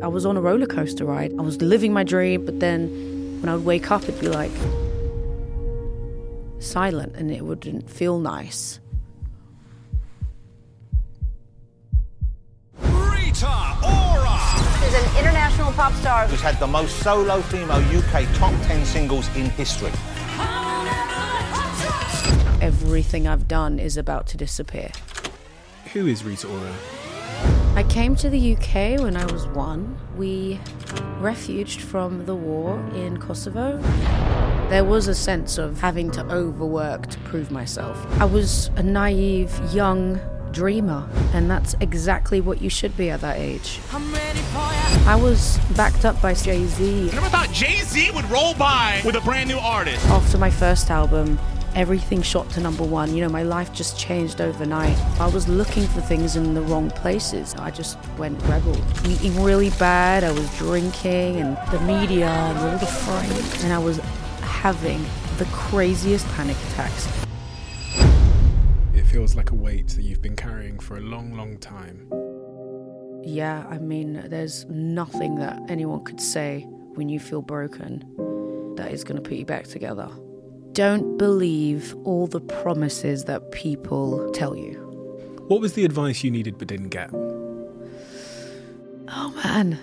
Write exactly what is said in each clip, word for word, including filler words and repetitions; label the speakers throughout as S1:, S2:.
S1: I was on a roller coaster ride. I was living my dream, but then when I would wake up, it'd be like silent and it wouldn't feel nice.
S2: Rita Ora!
S3: She's an international pop star
S2: who's had the most solo female U K top ten singles in history.
S1: Everything I've done is about to disappear.
S4: Who is Rita Ora?
S1: I came to the U K when I was one. We refuged from the war in Kosovo. There was a sense of having to overwork to prove myself. I was a naive, young dreamer, and that's exactly what you should be at that age. I was backed up by Jay-Z.
S5: I never thought Jay-Z would roll by with a brand new artist.
S1: After my first album, everything shot to number one. You know, my life just changed overnight. I was looking for things in the wrong places. I just went rebel. Eating really bad, I was drinking, and the media and all the fright, and I was having the craziest panic attacks.
S4: It feels like a weight that you've been carrying for a long, long time.
S1: Yeah, I mean, there's nothing that anyone could say when you feel broken that is going to put you back together. Don't believe all the promises that people tell you.
S4: What was the advice you needed but didn't get?
S1: Oh, man.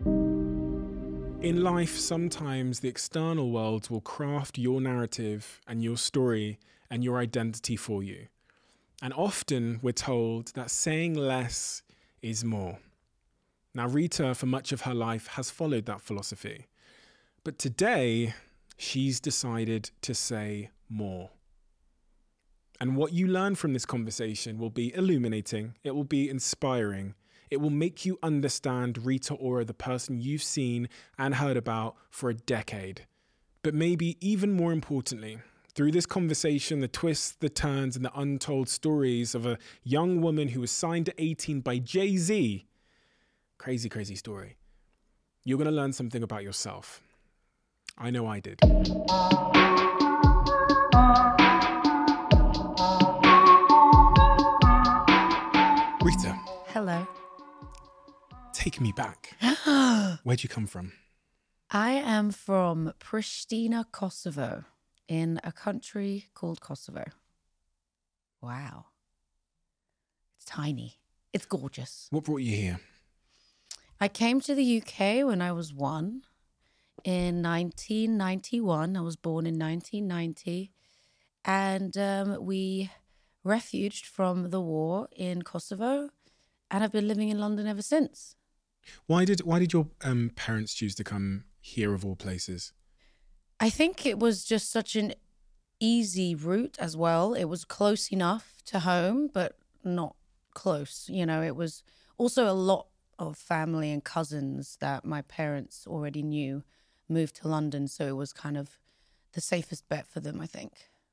S4: In life, sometimes the external world will craft your narrative and your story and your identity for you. And often we're told that saying less is more. Now, Rita, for much of her life, has followed that philosophy. But today, she's decided to say more. And what you learn from this conversation will be illuminating. It will be inspiring. It will make you understand Rita Ora, the person you've seen and heard about for a decade. But maybe even more importantly, through this conversation, the twists, the turns, and the untold stories of a young woman who was signed to eighteen by Jay-Z. Crazy, crazy story. You're going to learn something about yourself. I know I did. Rita.
S1: Hello.
S4: Take me back. Where'd you come from?
S1: I am from Pristina, Kosovo, in a country called Kosovo. Wow. It's tiny. It's gorgeous.
S4: What brought you here?
S1: I came to the U K when I was one. In nineteen ninety-one, I was born in nineteen ninety, and um, we refuged from the war in Kosovo, and I've been living in London ever since.
S4: Why did why did your um, parents choose to come here of all places?
S1: I think it was just such an easy route as well. It was close enough to home, but not close. You know, it was also a lot of family and cousins that my parents already knew moved to London, so it was kind of the safest bet for them, I think.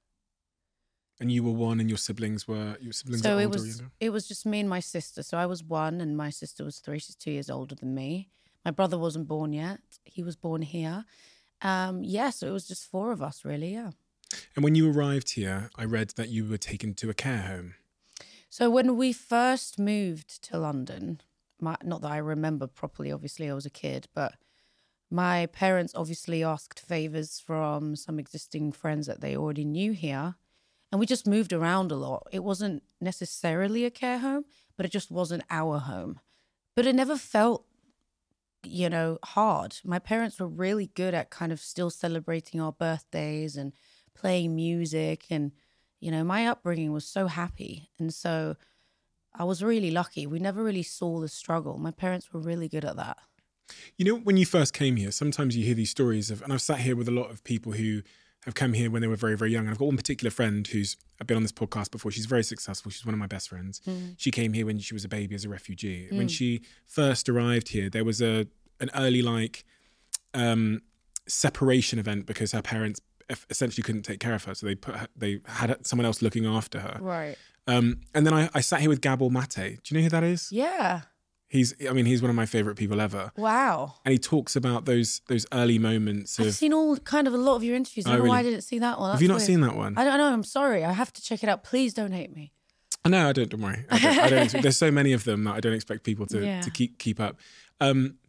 S4: And you were one, and your siblings were your siblings
S1: so
S4: are
S1: it
S4: older,
S1: was
S4: you know?
S1: it was just me and my sister. So I was one, and my sister was three. She's two years older than me. My brother wasn't born yet; he was born here. Um, yeah, so it was just four of us, really. Yeah.
S4: And when you arrived here, I read that you were taken to a care home.
S1: So when we first moved to London, my, not that I remember properly. Obviously, I was a kid, but my parents obviously asked favors from some existing friends that they already knew here. And we just moved around a lot. It wasn't necessarily a care home, but it just wasn't our home. But it never felt, you know, hard. My parents were really good at kind of still celebrating our birthdays and playing music. And, you know, my upbringing was so happy. And so I was really lucky. We never really saw the struggle. My parents were really good at that.
S4: You know, when you first came here, sometimes you hear these stories of, and I've sat here with a lot of people who have come here when they were very, very young. And I've got one particular friend who's I've been on this podcast before. She's very successful. She's one of my best friends. Mm. She came here when she was a baby as a refugee. Mm. When she first arrived here, there was a an early like um, separation event because her parents essentially couldn't take care of her. So they put her, they had someone else looking after her.
S1: Right.
S4: Um, and then I, I sat here with Gabor Mate. Do you know who that is?
S1: Yeah.
S4: He's, I mean, he's one of my favorite people ever.
S1: Wow.
S4: And he talks about those those early moments of...
S1: I've seen all kind of a lot of your interviews. I don't
S4: oh,
S1: know
S4: really?
S1: why I didn't see that one. That's
S4: Have you not
S1: weird.
S4: seen that one?
S1: I don't know. I'm sorry. I have to check it out. Please don't hate me.
S4: No, I don't. Don't worry. I don't, I don't, there's so many of them that I don't expect people to,
S1: yeah.
S4: to keep keep up. Um,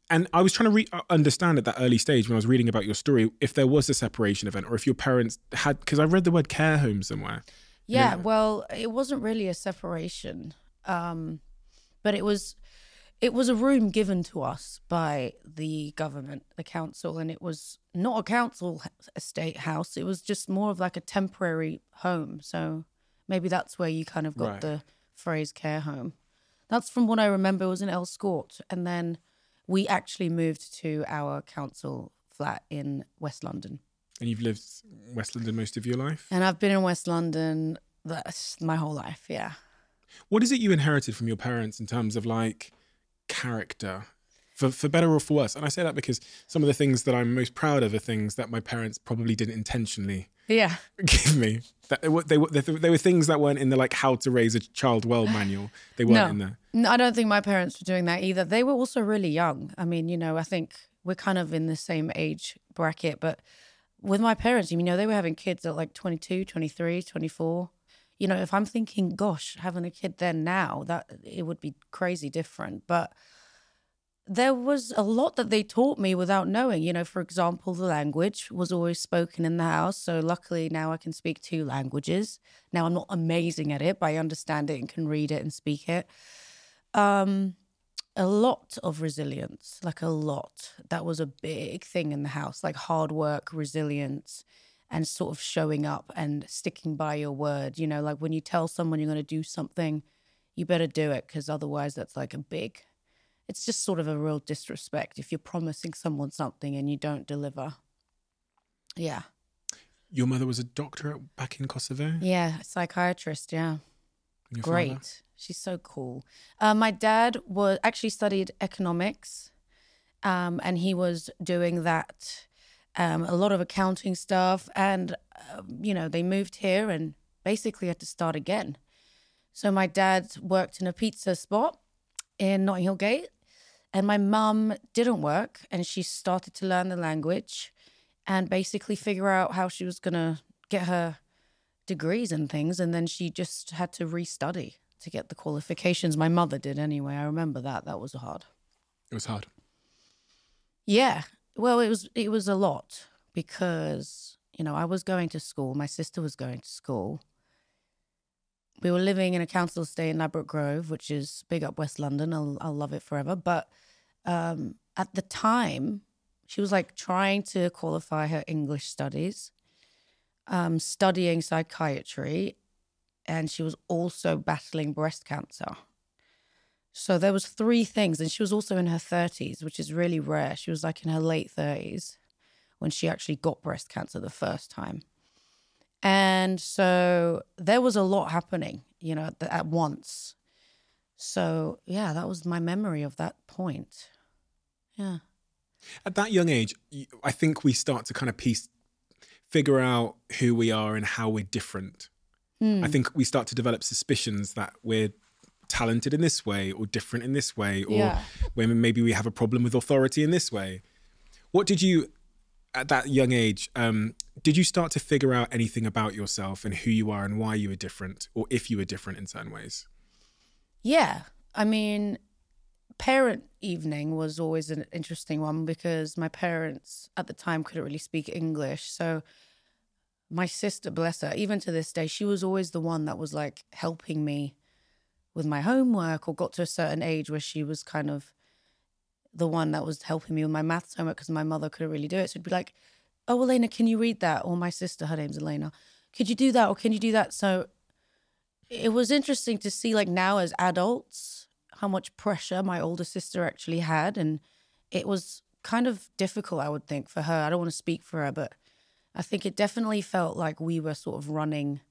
S4: And I was trying to re- understand at that early stage when I was reading about your story, if there was a separation event or if your parents had, because I read the word care home somewhere.
S1: Yeah,
S4: Yeah.
S1: well, it wasn't really a separation, um, but it was it was a room given to us by the government, the council, and it was not a council estate house. It was just more of like a temporary home. So maybe that's where you kind of got
S4: Right.
S1: the phrase care home. That's from what I remember. It was in Elscourt, and then we actually moved to our council flat in West London.
S4: And you've lived West London most of your life?
S1: And I've been in West London that's my whole life, yeah.
S4: What is it you inherited from your parents in terms of like character, for for better or for worse? And I say that because some of the things that I'm most proud of are things that my parents probably didn't intentionally
S1: Yeah.
S4: give me. That they were they were they were things that weren't in the like how to raise a child well manual. They weren't
S1: No.
S4: in there.
S1: No, I don't think my parents were doing that either. They were also really young. I mean, you know, I think we're kind of in the same age bracket, but with my parents, you know, they were having kids at like twenty-two, twenty-three, twenty-four. You know, if I'm thinking, gosh, having a kid then now, that it would be crazy different. But there was a lot that they taught me without knowing. You know, for example, the language was always spoken in the house. So luckily now I can speak two languages. Now I'm not amazing at it, but I understand it and can read it and speak it. Um, a lot of resilience, like a lot. That was a big thing in the house, like hard work, resilience, and sort of showing up and sticking by your word. You know, like when you tell someone you're going to do something, you better do it, because otherwise that's like a big, it's just sort of a real disrespect if you're promising someone something and you don't deliver. Yeah.
S4: Your mother was a doctor at, back in Kosovo?
S1: Yeah, a psychiatrist, yeah.
S4: And your
S1: Great.
S4: father?
S1: She's so cool. Uh, my dad was actually studied economics, um, and he was doing that, um, a lot of accounting stuff. And, uh, you know, they moved here and basically had to start again. So my dad worked in a pizza spot in Notting Hill Gate, and my mum didn't work, and she started to learn the language and basically figure out how she was going to get her degrees and things. And then she just had to restudy to get the qualifications. My mother did anyway. I remember that. That was hard.
S4: It was hard.
S1: Yeah. Well, it was it was a lot because, you know, I was going to school. My sister was going to school. We were living in a council estate in Ladbroke Grove, which is big up West London. I'll, I'll love it forever. But um, at the time, she was like trying to qualify her English studies, um, studying psychiatry, and she was also battling breast cancer. So there was three things, and she was also in her thirties, which is really rare. She was like in her late thirties when she actually got breast cancer the first time. And so there was a lot happening, you know, at, at once. So, yeah, that was my memory of that point. Yeah.
S4: At that young age, you- I think we start to kind of piece, figure out who we are and how we're different. I think we start to develop suspicions that we're talented in this way or different in this way, or
S1: Yeah.
S4: when maybe we have a problem with authority in this way. What did you, at that young age, um, did you start to figure out anything about yourself and who you are and why you were different, or if you were different in certain ways?
S1: Yeah. I mean, parent evening was always an interesting one because my parents at the time couldn't really speak English. So my sister, bless her, even to this day, she was always the one that was like helping me with my homework, or got to a certain age where she was kind of the one that was helping me with my maths homework because my mother couldn't really do it. So it'd be like, oh, Elena, can you read that? Or my sister, her name's Elena, could you do that? Or can you do that? So it was interesting to see, like, now as adults, how much pressure my older sister actually had. And it was kind of difficult, I would think, for her. I don't want to speak for her, but I think it definitely felt like we were sort of running,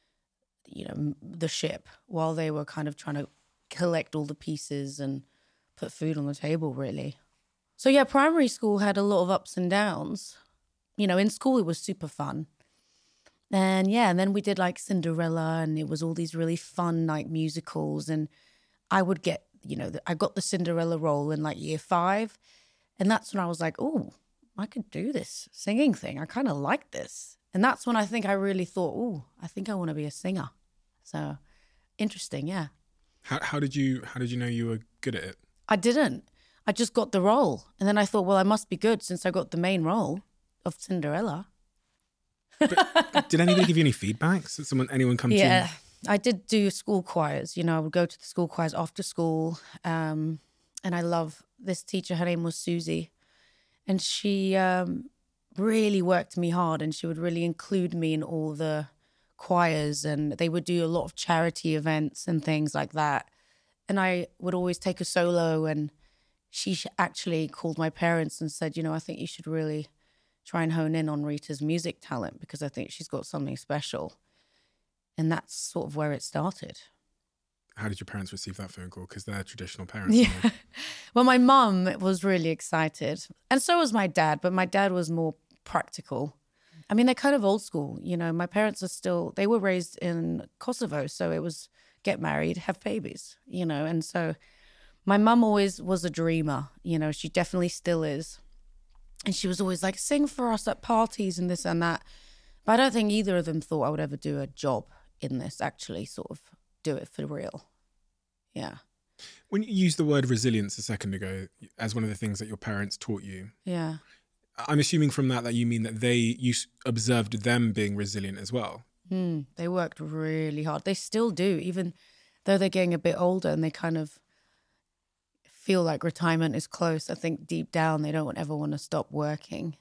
S1: you know, the ship while they were kind of trying to collect all the pieces and put food on the table, really. So, yeah, primary school had a lot of ups and downs. You know, in school it was super fun. And, yeah, and then we did, like, Cinderella, and it was all these really fun, like, musicals. And I would get, you know, I got the Cinderella role in, like, year five. And that's when I was like, oh, I could do this singing thing. I kind of like this. And that's when I think I really thought, oh, I think I want to be a singer. So interesting, yeah.
S4: How, how did you how did you know you were good at it?
S1: I didn't. I just got the role. And then I thought, well, I must be good since I got the main role of Cinderella.
S4: But did anybody give you any feedback? Did someone, anyone come
S1: Yeah,
S4: to you?
S1: I did do school choirs. You know, I would go to the school choirs after school. Um, and I love this teacher. Her name was Susie. And she um, really worked me hard, and she would really include me in all the choirs, and they would do a lot of charity events and things like that. And I would always take a solo, and she actually called my parents and said, you know, I think you should really try and hone in on Rita's music talent because I think she's got something special. And that's sort of where it started.
S4: How did your parents receive that phone call? Because they're traditional parents.
S1: Yeah. Well, my mum was really excited. And so was my dad, but my dad was more practical. I mean, they're kind of old school. You know, my parents are still, they were raised in Kosovo. So it was get married, have babies, you know. And so my mum always was a dreamer. You know, she definitely still is. And she was always like, sing for us at parties and this and that. But I don't think either of them thought I would ever do a job in this, actually sort of do it for real. Yeah.
S4: When you used the word resilience a second ago as one of the things that your parents taught you,
S1: Yeah.
S4: I'm assuming from that that you mean that they, you observed them being resilient as well.
S1: Mm, they worked really hard. They still do, even though they're getting a bit older and they kind of feel like retirement is close. I think deep down they don't ever want to stop working.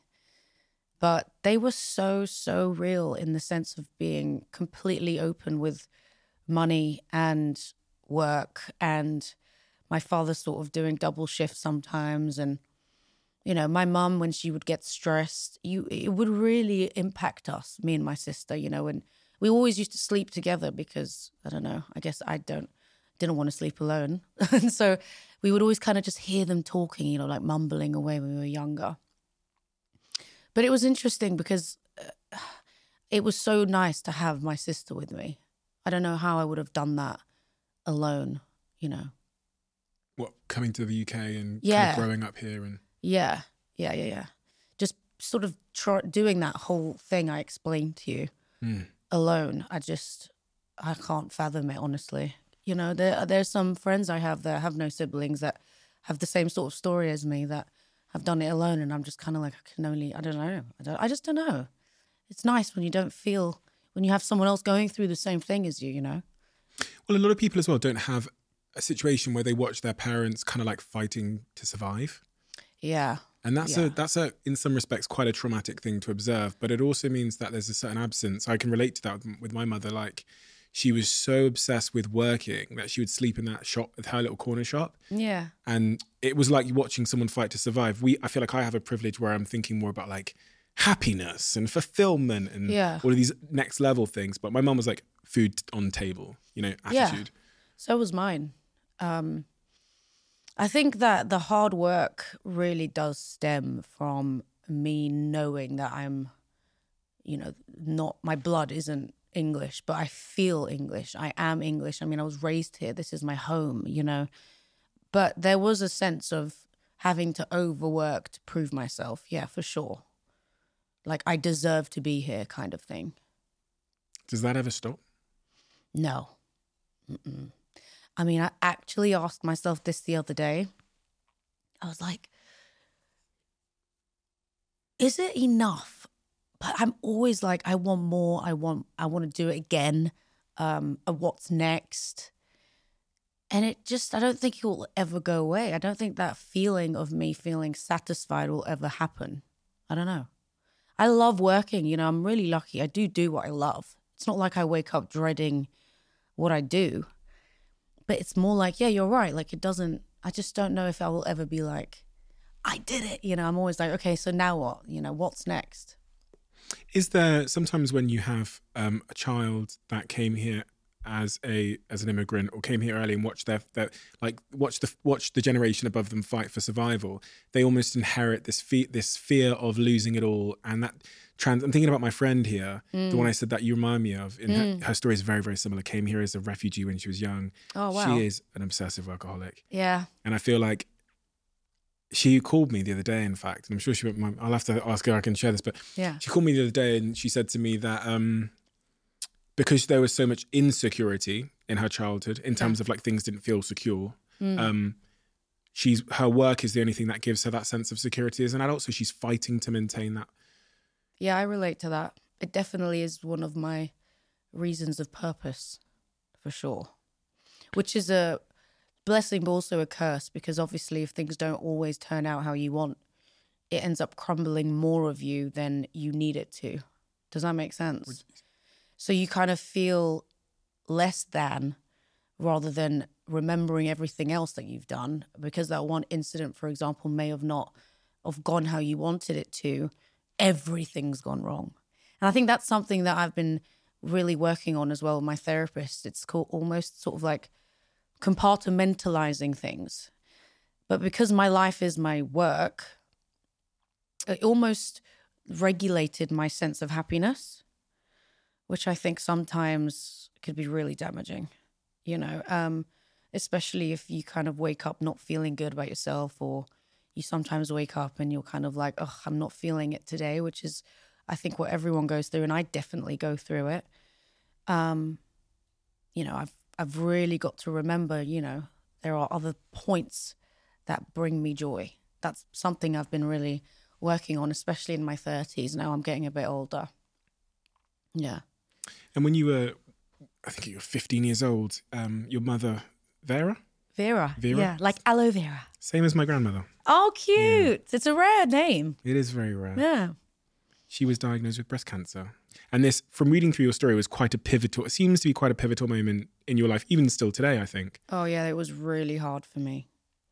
S1: But they were so, so real in the sense of being completely open with money and work, and my father sort of doing double shifts sometimes. And, you know, my mum, when she would get stressed, you it would really impact us, me and my sister, you know, and we always used to sleep together because, I don't know, I guess I don't didn't want to sleep alone. And so we would always kind of just hear them talking, you know, like mumbling away when we were younger. But it was interesting because uh, it was so nice to have my sister with me. I don't know how I would have done that alone, you know.
S4: What, coming to the U K and
S1: Yeah.
S4: kind of growing up here and...
S1: Yeah, yeah, yeah, yeah. Just sort of try, doing that whole thing I explained to you
S4: Mm.
S1: alone. I just, I can't fathom it, honestly. You know, there there's some friends I have that have no siblings that have the same sort of story as me that have done it alone, and I'm just kind of like, I can only, I don't know. I, don't, I just don't know. It's nice when you don't feel, when you have someone else going through the same thing as you, you know?
S4: Well, a lot of people as well don't have a situation where they watch their parents kind of like fighting to survive.
S1: Yeah.
S4: And that's
S1: Yeah.
S4: a, that's a, in some respects, quite a traumatic thing to observe, but it also means that there's a certain absence. I can relate to that with, with my mother. Like, she was so obsessed with working that she would sleep in that shop, her little corner shop.
S1: Yeah.
S4: And it was like watching someone fight to survive. We, I feel like I have a privilege where I'm thinking more about like happiness and fulfillment and
S1: Yeah.
S4: all of these next level things. But my mum was like food on table, you know, attitude.
S1: Yeah. So was mine. Um, I think that the hard work really does stem from me knowing that I'm, you know, not, my blood isn't English, but I feel English. I am English. I mean, I was raised here. This is my home, you know. But there was a sense of having to overwork to prove myself. Yeah, for sure. Like, I deserve to be here kind of thing.
S4: Does that ever stop?
S1: No. Mm-mm. I mean, I actually asked myself this the other day. I was like, is it enough? But I'm always like, I want more. I want, I want to do it again. Um, uh, what's next? And it just, I don't think it will ever go away. I don't think that feeling of me feeling satisfied will ever happen. I don't know. I love working. You know, I'm really lucky. I do do what I love. It's not like I wake up dreading what I do. But it's more like, yeah, you're right. Like, it doesn't, I just don't know if I will ever be like, I did it. You know, I'm always like, okay, so now what? You know, what's next?
S4: Is there sometimes when you have um, a child that came here as a as an immigrant or came here early and watched their, their like watch the watch the generation above them fight for survival, they almost inherit this fe- this fear of losing it all, and that trans. I'm thinking about my friend here, mm. the one I said that you remind me of. In mm. her, her story is very very similar. Came here as a refugee when she was young.
S1: Oh wow!
S4: She is an obsessive workaholic.
S1: Yeah,
S4: and I feel like. She called me the other day, in fact, and I'm sure she. I'll have to ask her. I can share this, but
S1: yeah.
S4: She called me the other day, and she said to me that um, because there was so much insecurity in her childhood, in terms yeah. of like things didn't feel secure, mm. um, she's her work is the only thing that gives her that sense of security as an adult. So she's fighting to maintain that.
S1: Yeah, I relate to that. It definitely is one of my reasons of purpose, for sure. Which is a blessing, but also a curse, because obviously if things don't always turn out how you want, it ends up crumbling more of you than you need it to. Does that make sense? So you kind of feel less than, rather than remembering everything else that you've done, because that one incident, for example, may have not have gone how you wanted it to. Everything's gone wrong. And I think that's something that I've been really working on as well with my therapist. It's called almost sort of like compartmentalizing things. But because my life is my work, it almost regulated my sense of happiness, which I think sometimes could be really damaging, you know, um, especially if you kind of wake up not feeling good about yourself, or you sometimes wake up and you're kind of like, oh, I'm not feeling it today, which is, I think, what everyone goes through, and I definitely go through it. Um, you know, I've I've really got to remember, you know, there are other points that bring me joy. That's something I've been really working on, especially in my thirties. Now I'm getting a bit older. Yeah.
S4: And when you were, I think you were fifteen years old, um, your mother, Vera?
S1: Vera.
S4: Vera?
S1: Yeah, like aloe vera.
S4: Same as my grandmother.
S1: Oh, cute. Yeah. It's a rare name.
S4: It is very rare.
S1: Yeah.
S4: She was diagnosed with breast cancer. And this, from reading through your story, was quite a pivotal, it seems to be quite a pivotal moment in your life, even still today, I think.
S1: Oh, yeah, it was really hard for me.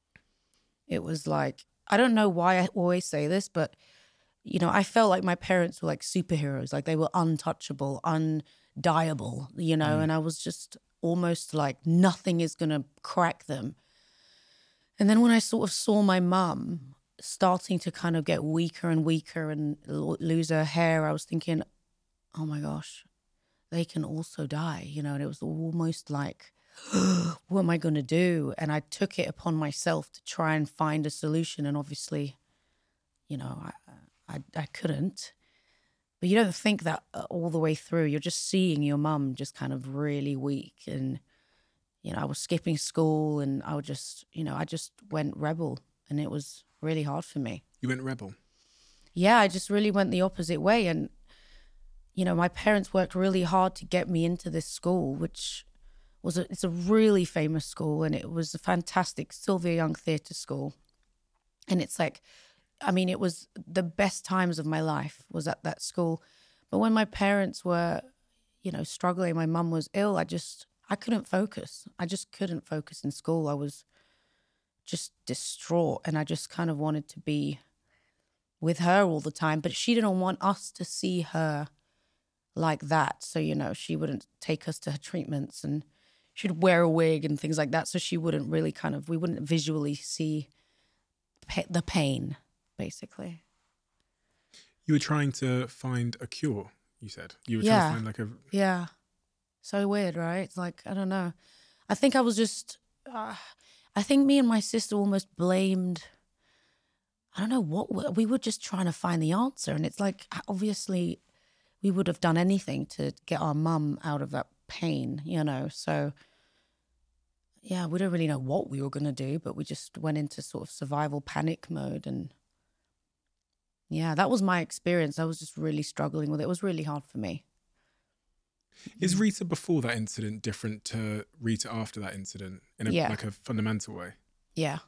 S1: It was like, I don't know why I always say this, but, you know, I felt like my parents were like superheroes, like they were untouchable, undiable, you know, mm. and I was just almost like nothing is going to crack them. And then when I sort of saw my mum starting to kind of get weaker and weaker and l- lose her hair, I was thinking, oh my gosh, they can also die, you know, and it was almost like, what am I going to do? And I took it upon myself to try and find a solution. And obviously, you know, I, I, I couldn't. But you don't think that all the way through. You're just seeing your mum just kind of really weak. And, you know, I was skipping school and I would just, you know, I just went rebel. And it was really hard for me.
S4: You went rebel?
S1: Yeah, I just really went the opposite way. And, you know, my parents worked really hard to get me into this school, which was a, it's a really famous school, and it was a fantastic Sylvia Young Theatre School. And it's like, I mean, it was the best times of my life was at that school. But when my parents were, you know, struggling, my mum was ill, I just, I couldn't focus. I just couldn't focus in school. I was just distraught, and I just kind of wanted to be with her all the time. But she didn't want us to see her like that. So, you know, she wouldn't take us to her treatments, and she'd wear a wig and things like that. So she wouldn't really kind of, we wouldn't visually see pa- the pain, basically.
S4: You were trying to find a cure, you said. You were
S1: Yeah.
S4: trying to find like a...
S1: Yeah. So weird, right? It's like, I don't know. I think I was just, uh, I think me and my sister almost blamed, I don't know what, we- we were just trying to find the answer. And it's like, obviously we would have done anything to get our mum out of that pain, you know? So yeah, we don't really know what we were going to do, but we just went into sort of survival panic mode. And yeah, that was my experience. I was just really struggling with it. It was really hard for me.
S4: Is Rita before that incident different to Rita after that incident in a,
S1: Yeah.
S4: like a fundamental way?
S1: Yeah.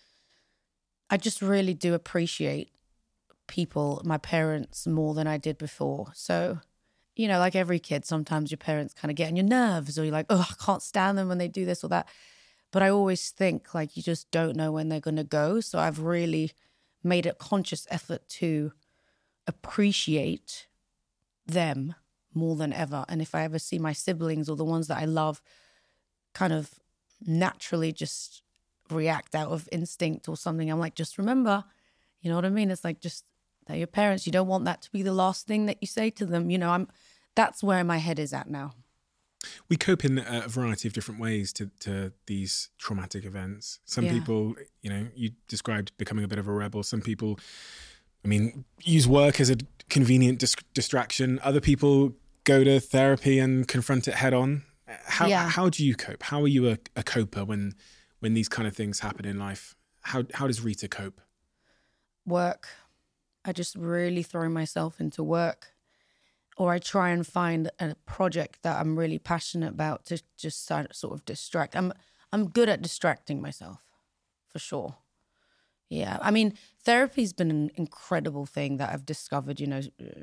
S1: I just really do appreciate people, my parents, more than I did before. So, you know, like every kid, sometimes your parents kind of get on your nerves, or you're like, oh, I can't stand them when they do this or that. But I always think like you just don't know when they're going to go. So I've really made a conscious effort to appreciate them more than ever. And if I ever see my siblings or the ones that I love kind of naturally just react out of instinct or something, I'm like, just remember, you know what I mean? It's like, just, they're your parents. You don't want that to be the last thing that you say to them. You know, I'm, that's where my head is at now.
S4: We cope in a variety of different ways to, to these traumatic events. Some
S1: Yeah.
S4: people, you know, you described becoming a bit of a rebel. Some people, I mean, use work as a convenient dis- distraction. Other people go to therapy and confront it head on. How
S1: Yeah.
S4: how do you cope? How are you a, a coper when when these kind of things happen in life? how how does Rita cope?
S1: Work. I just really throw myself into work, or I try and find a project that I'm really passionate about to just sort of distract. I'm I'm good at distracting myself, for sure. Yeah, I mean, therapy's been an incredible thing that I've discovered, you know,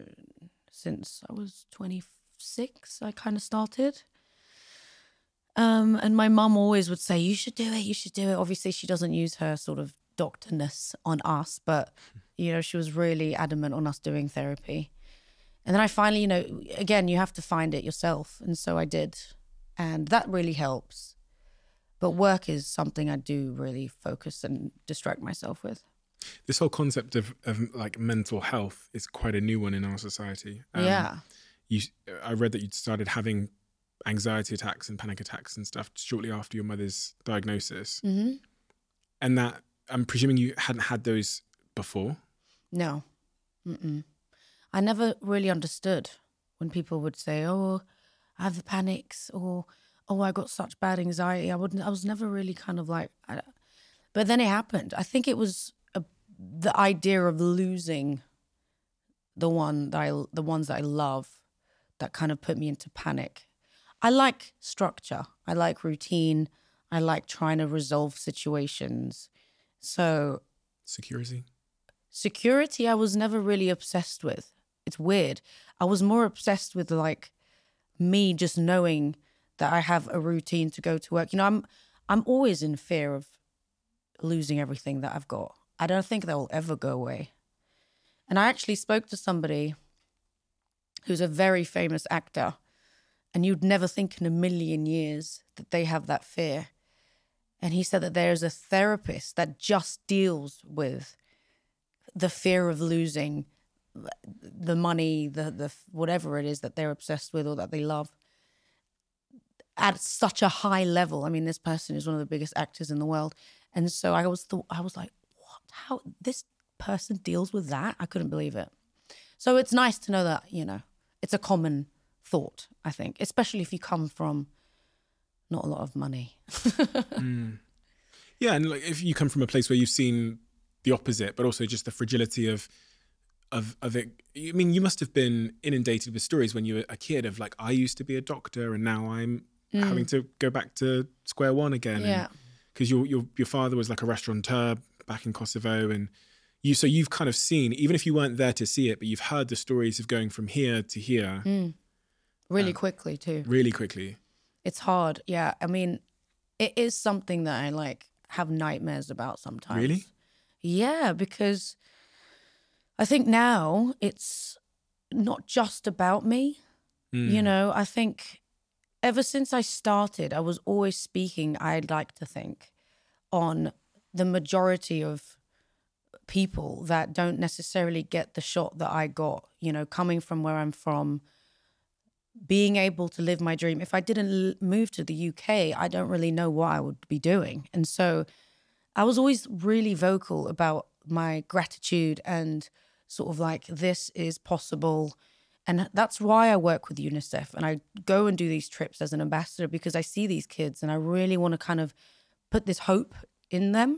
S1: since I was twenty-six, I kind of started. Um, and my mum always would say, you should do it, you should do it. Obviously, she doesn't use her sort of doctorness on us, but, you know, she was really adamant on us doing therapy. And then I finally, you know, again, you have to find it yourself. And so I did. And that really helps. But work is something I do really focus and distract myself with.
S4: This whole concept of, of like mental health is quite a new one in our society. Um,
S1: yeah.
S4: You, I read that you'd started having anxiety attacks and panic attacks and stuff shortly after your mother's diagnosis.
S1: Mm-hmm.
S4: And that, I'm presuming you hadn't had those before?
S1: No. Mm-mm. I never really understood when people would say, oh, I have the panics, or, oh, I got such bad anxiety. I wouldn't, I was never really kind of like, I, but then it happened. I think it was a, the idea of losing the one that I, the ones that I love that kind of put me into panic. I like structure. I like routine. I like trying to resolve situations. So
S4: security?
S1: Security, I was never really obsessed with. It's weird. I was more obsessed with like me just knowing that I have a routine to go to work. You know, I'm I'm always in fear of losing everything that I've got. I don't think that will ever go away. And I actually spoke to somebody who's a very famous actor, and you'd never think in a million years that they have that fear. And he said that there's a therapist that just deals with the fear of losing the money, the the whatever it is that they're obsessed with or that they love at such a high level. I mean, this person is one of the biggest actors in the world. And so I was th- I was like, what? How this person deals with that? I couldn't believe it. So it's nice to know that, you know, it's a common thought, I think, especially if you come from not a lot of money.
S4: mm. Yeah, and like if you come from a place where you've seen the opposite, but also just the fragility of of of it. I mean, you must have been inundated with stories when you were a kid of like, I used to be a doctor and now I'm mm. having to go back to square one again.
S1: Yeah.
S4: Because your your your father was like a restaurateur back in Kosovo, and you so you've kind of seen, even if you weren't there to see it, but you've heard the stories of going from here to here.
S1: Mm. Really
S4: um,
S1: quickly too.
S4: Really quickly.
S1: It's hard. Yeah. I mean, it is something that I like have nightmares about sometimes.
S4: Really?
S1: Yeah, because I think now it's not just about me. Mm. You know, I think ever since I started, I was always speaking, I'd like to think, on the majority of people that don't necessarily get the shot that I got, you know, coming from where I'm from, being able to live my dream. If I didn't move to the U K, I don't really know what I would be doing. And so I was always really vocal about my gratitude and sort of like, this is possible. And that's why I work with UNICEF and I go and do these trips as an ambassador, because I see these kids and I really want to kind of put this hope in them.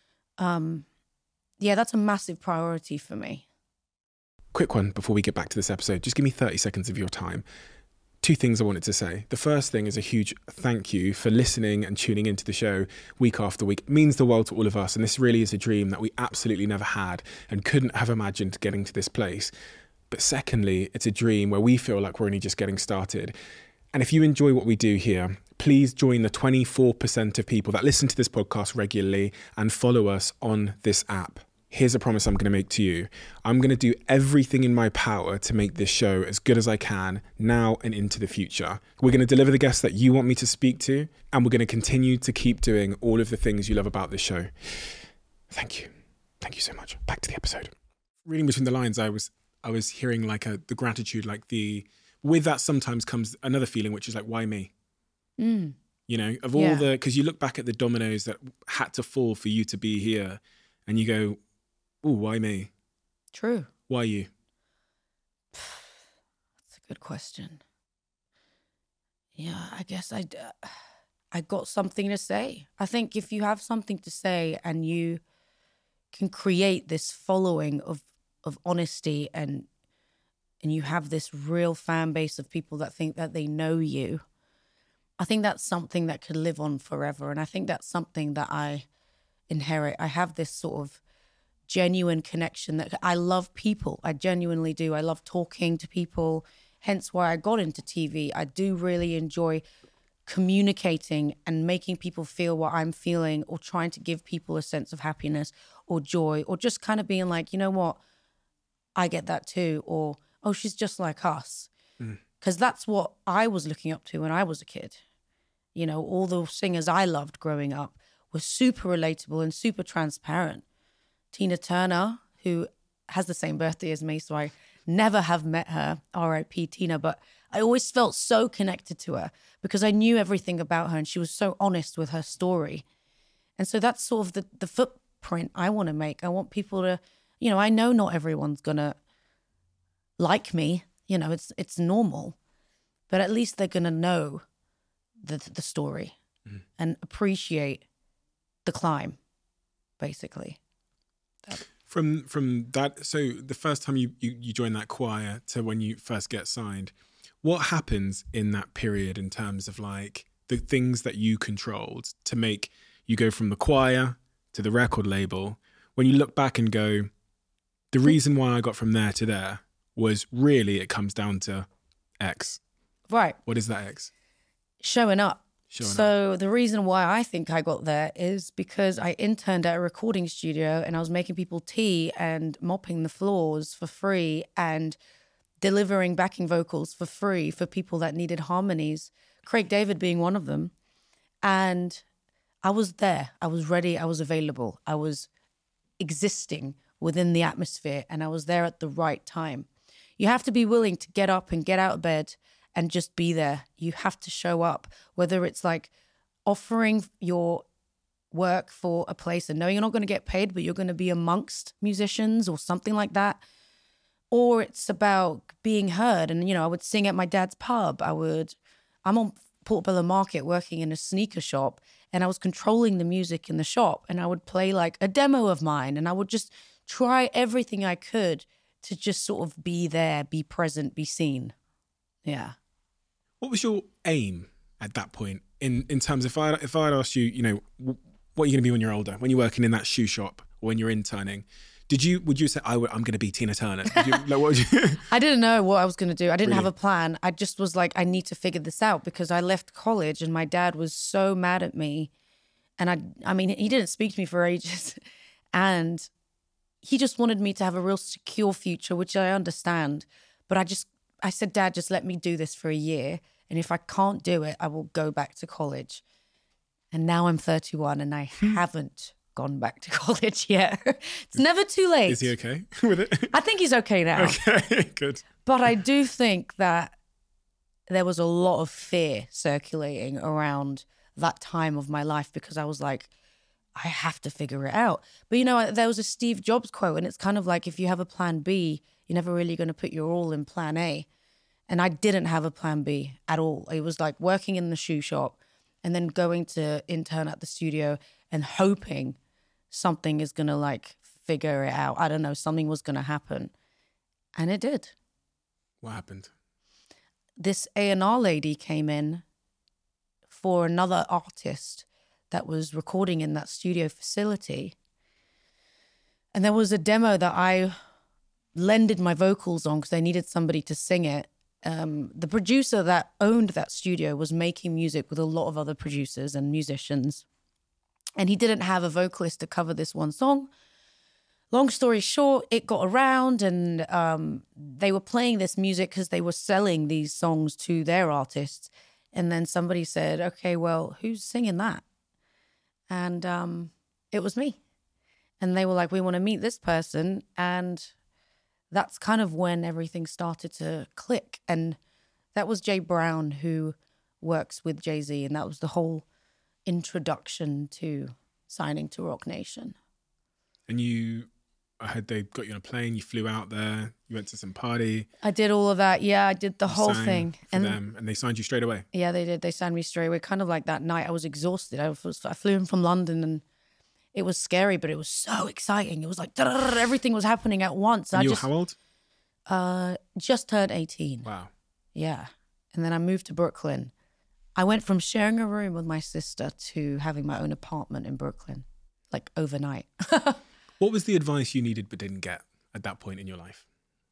S1: Um, yeah, that's a massive priority for me.
S4: Quick one before we get back to this episode. Just give me thirty seconds of your time. Two things I wanted to say. The first thing is a huge thank you for listening and tuning into the show week after week. It means the world to all of us. And this really is a dream that we absolutely never had and couldn't have imagined getting to this place. But secondly, it's a dream where we feel like we're only just getting started. And if you enjoy what we do here, please join the twenty-four percent of people that listen to this podcast regularly and follow us on this app. Here's a promise I'm going to make to you. I'm going to do everything in my power to make this show as good as I can now and into the future. We're going to deliver the guests that you want me to speak to, and we're going to continue to keep doing all of the things you love about this show. Thank you. Thank you so much. Back to the episode. Reading between the lines, I was I was hearing like a, the gratitude, like the, with that sometimes comes another feeling, which is like, why me?
S1: Mm.
S4: You know, of all
S1: yeah.
S4: the, because you look back at the dominoes that had to fall for you to be here and you go, oh, why me?
S1: True.
S4: Why you?
S1: That's a good question. Yeah, I guess I, I got something to say. I think if you have something to say and you can create this following of of honesty, and and you have this real fan base of people that think that they know you, I think that's something that could live on forever. And I think that's something that I inherit. I have this sort of genuine connection that I love people. I genuinely do. I love talking to people, hence why I got into T V. I do really enjoy communicating and making people feel what I'm feeling, or trying to give people a sense of happiness or joy, or just kind of being like, you know what, I get that too, or, oh, she's just like us. Because mm. that's what I was looking up to when I was a kid. You know, all the singers I loved growing up were super relatable and super transparent. Tina Turner, who has the same birthday as me, so I never have met her, R I P Tina, but I always felt so connected to her because I knew everything about her and she was so honest with her story. And so that's sort of the, the footprint I want to make. I want people to, you know, I know not everyone's going to like me, you know, it's it's normal, but at least they're going to know the the story mm. and appreciate the climb, basically. That.
S4: From from that, so the first time you, you, you join that choir to when you first get signed, what happens in that period in terms of like the things that you controlled to make you go from the choir to the record label? When you look back and go, the reason why I got from there to there was really, it comes down to X.
S1: Right.
S4: What is that X?
S1: Showing up.
S4: Showing
S1: so
S4: up.
S1: The reason why I think I got there is because I interned at a recording studio and I was making people tea and mopping the floors for free and delivering backing vocals for free for people that needed harmonies, Craig David being one of them. And I was there. I was ready. I was available. I was existing within the atmosphere, and I was there at the right time. You have to be willing to get up and get out of bed and just be there. You have to show up, whether it's like offering your work for a place and knowing you're not going to get paid, but you're going to be amongst musicians or something like that. Or it's about being heard. And, you know, I would sing at my dad's pub. I would, I'm on Portobello Market working in a sneaker shop, and I was controlling the music in the shop, and I would play like a demo of mine, and I would just try everything I could to just sort of be there, be present, be seen. Yeah.
S4: What was your aim at that point in, in terms of if I if I'd asked you, you know, what are you going to be when you're older, when you're working in that shoe shop or when you're interning? Did you would you say I w- I'm going to be Tina Turner? Did you, like, what would you?
S1: I didn't know what I was going to do. I didn't
S4: Really?
S1: have a plan. I just was like, I need to figure this out because I left college and my dad was so mad at me, and I I mean he didn't speak to me for ages, and he just wanted me to have a real secure future, which I understand. But I just I said, Dad, just let me do this for a year, and if I can't do it, I will go back to college. And now I'm thirty-one and I haven't gone back to college yet. It's never too late.
S4: Is he okay with it?
S1: I think he's okay now.
S4: Okay, good.
S1: But I do think that there was a lot of fear circulating around that time of my life because I was like, I have to figure it out. But, you know, there was a Steve Jobs quote, and it's kind of like if you have a plan B, you're never really going to put your all in plan A. And I didn't have a plan B at all. It was like working in the shoe shop and then going to intern at the studio and hoping something is going to like figure it out. I don't know, something was going to happen. And it did.
S4: What happened?
S1: This A and R lady came in for another artist that was recording in that studio facility. And there was a demo that I lended my vocals on because they needed somebody to sing it. Um, the producer that owned that studio was making music with a lot of other producers and musicians. And he didn't have a vocalist to cover this one song. Long story short, it got around and um, they were playing this music because they were selling these songs to their artists. And then somebody said, okay, well, who's singing that? And um, it was me. And they were like, we want to meet this person. And that's kind of when everything started to click. And that was Jay Brown, who works with Jay-Z. And that was the whole introduction to signing to Roc Nation.
S4: And you, I heard they got you on a plane, you flew out there, you went to some party.
S1: I did all of that. Yeah, I did the
S4: you
S1: whole
S4: sang
S1: thing.
S4: For
S1: and
S4: them, and they signed you straight away.
S1: Yeah, they did. They signed me straight away. Kind of like that night, I was exhausted. I was, I flew in from London, and it was scary, but it was so exciting. It was like everything was happening at once.
S4: And
S1: I
S4: you were
S1: just,
S4: how old?
S1: Uh, just turned eighteen.
S4: Wow.
S1: Yeah. And then I moved to Brooklyn. I went from sharing a room with my sister to having my own apartment in Brooklyn, like overnight.
S4: What was the advice you needed but didn't get at that point in your life?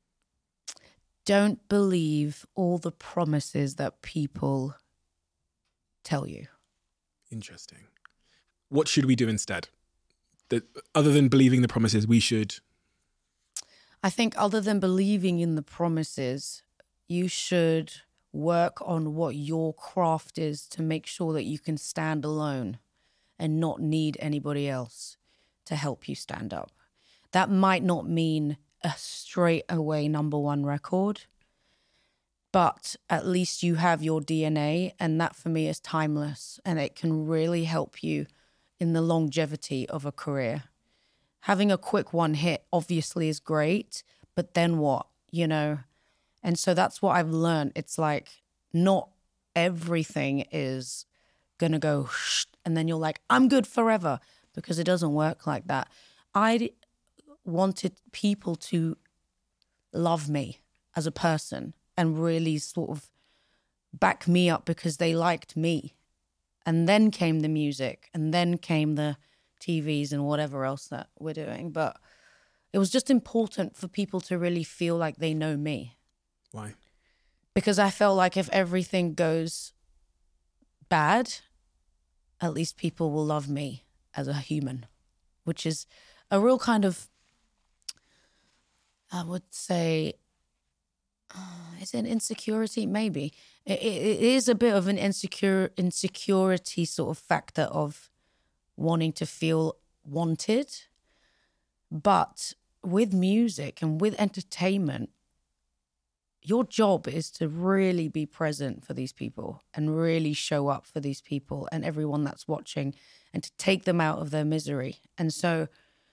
S1: Don't believe all the promises that people tell you.
S4: Interesting. What should we do instead? That other than believing the promises, we should...
S1: I think other than believing in the promises, you should work on what your craft is to make sure that you can stand alone and not need anybody else to help you stand up. That might not mean a straight away number one record, but at least you have your D N A, and that for me is timeless, and it can really help you in the longevity of a career. Having a quick one hit obviously is great, but then what, you know? And so that's what I've learned. It's like not everything is going to go shh, and then you're like, I'm good forever, because it doesn't work like that. I wanted people to love me as a person and really sort of back me up because they liked me. And then came the music, and then came the T Vs and whatever else that we're doing. But it was just important for people to really feel like they know me.
S4: Why?
S1: Because I felt like if everything goes bad, at least people will love me as a human, which is a real kind of, I would say, uh, is it an insecurity? Maybe. It, it, it is a bit of an insecure insecurity sort of factor of wanting to feel wanted. But with music and with entertainment, your job is to really be present for these people and really show up for these people and everyone that's watching, and to take them out of their misery. And so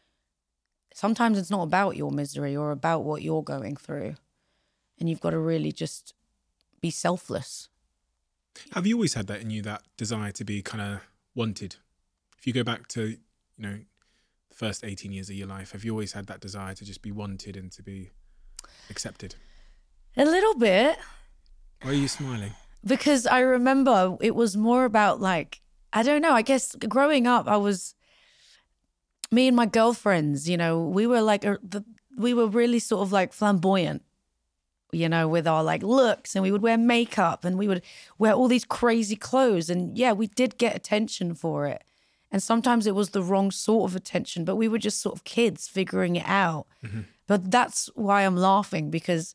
S1: sometimes it's not about your misery or about what you're going through. And you've got to really just be selfless.
S4: Have you always had that in you, that desire to be kind of wanted? If you go back to, you know, the first eighteen years of your life, have you always had that desire to just be wanted and to be accepted?
S1: A little bit.
S4: Why are you smiling?
S1: Because I remember it was more about like, I don't know, I guess growing up, I was, me and my girlfriends, you know, we were like, a, the, we were really sort of like flamboyant, you know, with our like looks, and we would wear makeup and we would wear all these crazy clothes. And yeah, we did get attention for it. And sometimes it was the wrong sort of attention, but we were just sort of kids figuring it out. Mm-hmm. But that's why I'm laughing, because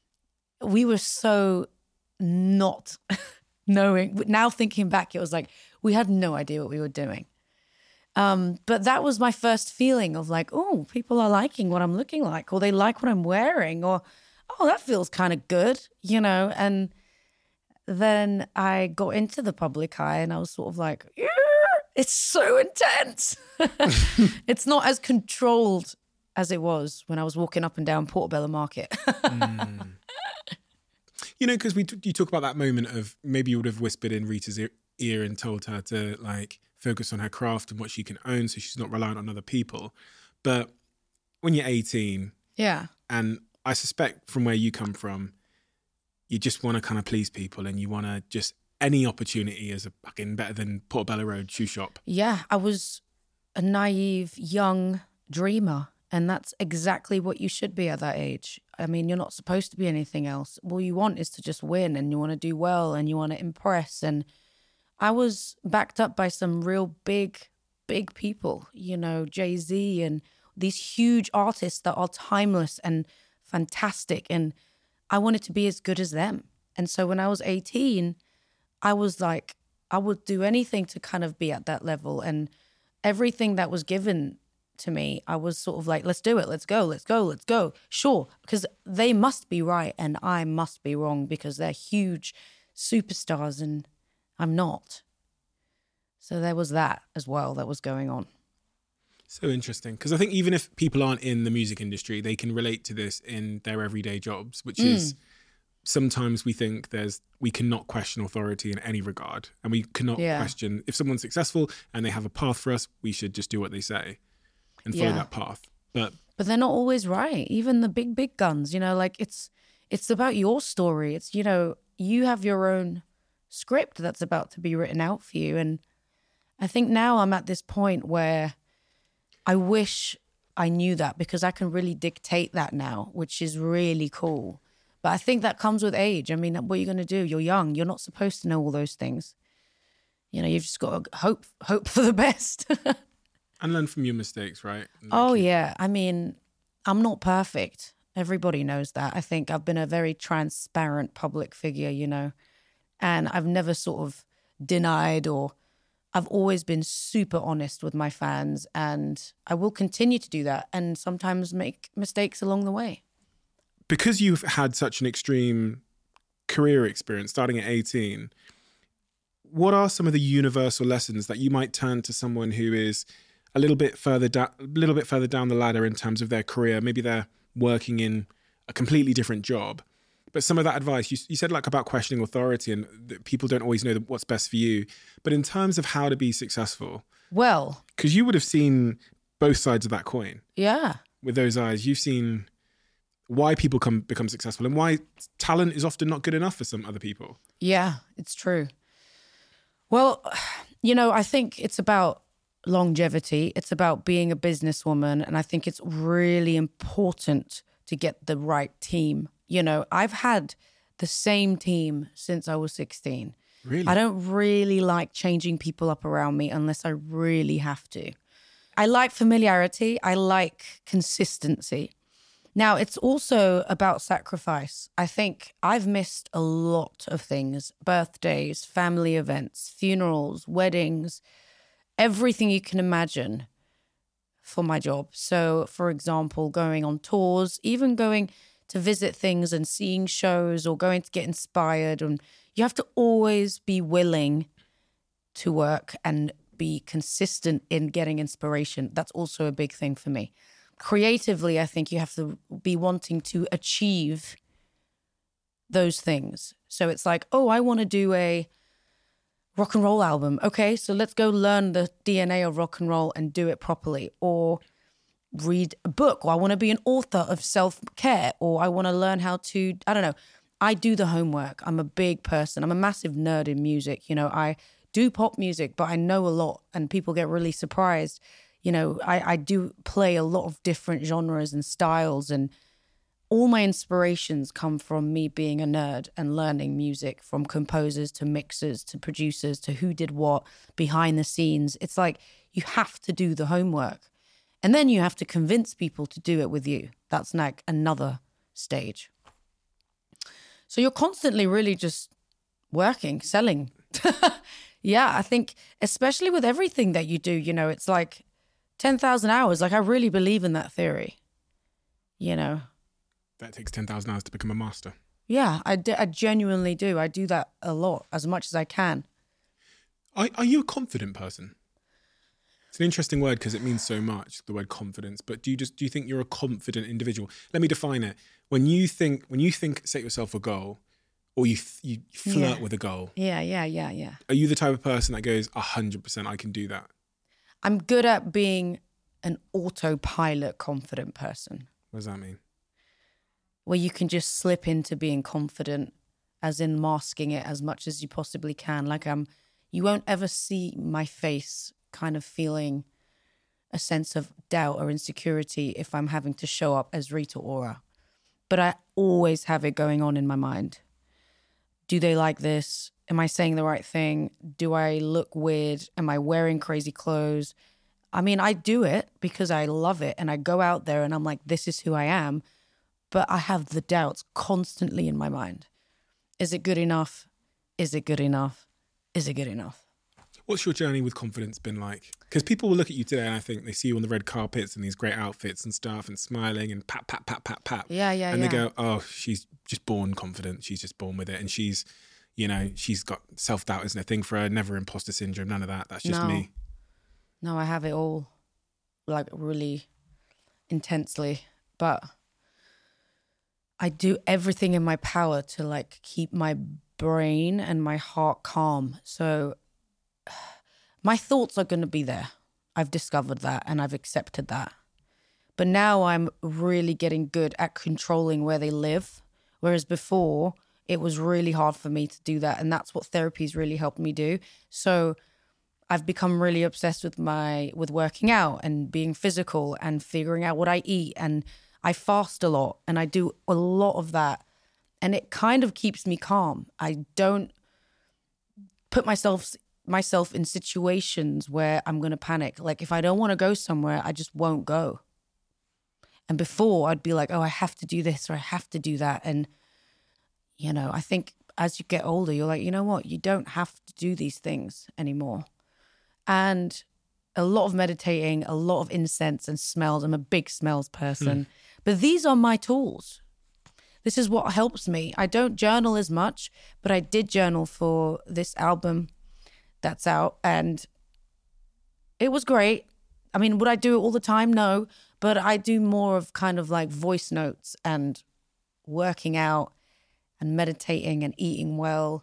S1: we were so not knowing. Now thinking back, it was like we had no idea what we were doing. Um, but that was my first feeling of like, oh, people are liking what I'm looking like, or they like what I'm wearing, or, oh, that feels kind of good, you know? And then I got into the public eye and I was sort of like, yeah, it's so intense. It's not as controlled as it was when I was walking up and down Portobello Market.
S4: mm. You know, because we t- you talk about that moment of maybe you would have whispered in Rita's ear, ear and told her to like focus on her craft and what she can own, so she's not reliant on other people. But when you're eighteen,
S1: yeah,
S4: and I suspect from where you come from, you just want to kind of please people, and you want to just any opportunity is a fucking better than Portobello Road shoe shop.
S1: Yeah, I was a naive young dreamer. And that's exactly what you should be at that age. I mean, you're not supposed to be anything else. All you want is to just win, and you want to do well, and you want to impress. And I was backed up by some real big, big people, you know, Jay-Z and these huge artists that are timeless and fantastic. And I wanted to be as good as them. And so when I was eighteen, I was like, I would do anything to kind of be at that level. And everything that was given to me, I was sort of like, let's do it, let's go, let's go, let's go. Sure, because they must be right and I must be wrong because they're huge superstars and I'm not. So there was that as well that was going on.
S4: So interesting, because I think even if people aren't in the music industry, they can relate to this in their everyday jobs, which mm. is sometimes we think there's we cannot question authority in any regard, and we cannot
S1: Yeah.
S4: question if someone's successful and they have a path for us, we should just do what they say and follow
S1: Yeah.
S4: that path. But
S1: But they're not always right. Even the big, big guns, you know, like it's it's about your story. It's, you know, you have your own script that's about to be written out for you. And I think now I'm at this point where I wish I knew that, because I can really dictate that now, which is really cool. But I think that comes with age. I mean, what are you going to do? You're young. You're not supposed to know all those things. You know, you've just got to hope hope for the best.
S4: and learn from your mistakes, right? And
S1: Oh,
S4: keep-
S1: yeah. I mean, I'm not perfect. Everybody knows that. I think I've been a very transparent public figure, you know, and I've never sort of denied, or I've always been super honest with my fans, and I will continue to do that and sometimes make mistakes along the way.
S4: Because you've had such an extreme career experience starting at eighteen, what are some of the universal lessons that you might turn to someone who is a little bit further down, a little bit further down the ladder in terms of their career? Maybe they're working in a completely different job, but some of that advice, you, you said like about questioning authority and that people don't always know what's best for you. But in terms of how to be successful,
S1: Well,
S4: because you would have seen both sides of that coin
S1: yeah.
S4: with those eyes. You've seen why people come become successful and why talent is often not good enough for some other people.
S1: Yeah, it's true. Well, you know, I think it's about longevity. It's about being a businesswoman. And I think it's really important to get the right team. You know, I've had the same team since I was sixteen.
S4: Really?
S1: I don't really like changing people up around me unless I really have to. I like familiarity. I like consistency. Now, it's also about sacrifice. I think I've missed a lot of things: birthdays, family events, funerals, weddings, everything you can imagine for my job. So, for example, going on tours, even going to visit things and seeing shows or going to get inspired. And you have to always be willing to work and be consistent in getting inspiration. That's also a big thing for me. Creatively, I think you have to be wanting to achieve those things. So it's like, oh, I want to do a rock and roll album. Okay, so let's go learn the D N A of rock and roll and do it properly. Or read a book, or I want to be an author of self-care, or I want to learn how to, I don't know. I do the homework. I'm a big person. I'm a massive nerd in music. You know, I do pop music, but I know a lot, and people get really surprised. You know, I, I do play a lot of different genres and styles, and all my inspirations come from me being a nerd and learning music, from composers to mixers to producers to who did what behind the scenes. It's like you have to do the homework, and then you have to convince people to do it with you. That's like another stage. So you're constantly really just working, selling. Yeah, I think especially with everything that you do, you know, it's like ten thousand hours. Like I really believe in that theory, you know.
S4: That takes ten thousand hours to become a master.
S1: Yeah, I, d- I genuinely do. I do that a lot, as much as I can.
S4: Are, are you a confident person? It's an interesting word because it means so much, the word confidence. But do you just do you think you're a confident individual? Let me define it. When you think, when you think, set yourself a goal, or you th- you flirt
S1: Yeah.
S4: with a goal,
S1: Yeah, yeah, yeah, yeah.
S4: are you the type of person that goes a hundred percent? I can do that.
S1: I'm good at being an autopilot confident person,
S4: What does that mean?
S1: where you can just slip into being confident, as in masking it as much as you possibly can. Like I'm, you won't ever see my face kind of feeling a sense of doubt or insecurity if I'm having to show up as Rita Ora. But I always have it going on in my mind. Do they like this? Am I saying the right thing? Do I look weird? Am I wearing crazy clothes? I mean, I do it because I love it, and I go out there and I'm like, this is who I am. But I have the doubts constantly in my mind. Is it good enough? Is it good enough? Is it good enough?
S4: What's your journey with confidence been like? Because people will look at you today and I think they see you on the red carpets and these great outfits and stuff and smiling and pat, pat, pat, pat, pat.
S1: Yeah, yeah,
S4: And
S1: yeah.
S4: they go, oh, she's just born confident. She's just born with it. And she's, you know, she's got self-doubt isn't a thing for her, never imposter syndrome, none of that. That's just
S1: No.
S4: me.
S1: No, I have it all, like really intensely. But I do everything in my power to like keep my brain and my heart calm. So my thoughts are going to be there. I've discovered that and I've accepted that. But now I'm really getting good at controlling where they live. Whereas before, it was really hard for me to do that. And that's what therapy's really helped me do. So I've become really obsessed with my with working out and being physical and figuring out what I eat. And I fast a lot and I do a lot of that. And it kind of keeps me calm. I don't put myself myself in situations where I'm going to panic. Like if I don't want to go somewhere, I just won't go. And before I'd be like, oh, I have to do this or I have to do that. And, you know, I think as you get older, you're like, you know what? You don't have to do these things anymore. And a lot of meditating, a lot of incense and smells. I'm a big smells person. Mm. But these are my tools. This is what helps me. I don't journal as much, but I did journal for this album that's out. And it was great. I mean, would I do it all the time? No. But I do more of kind of like voice notes and working out and meditating and eating well.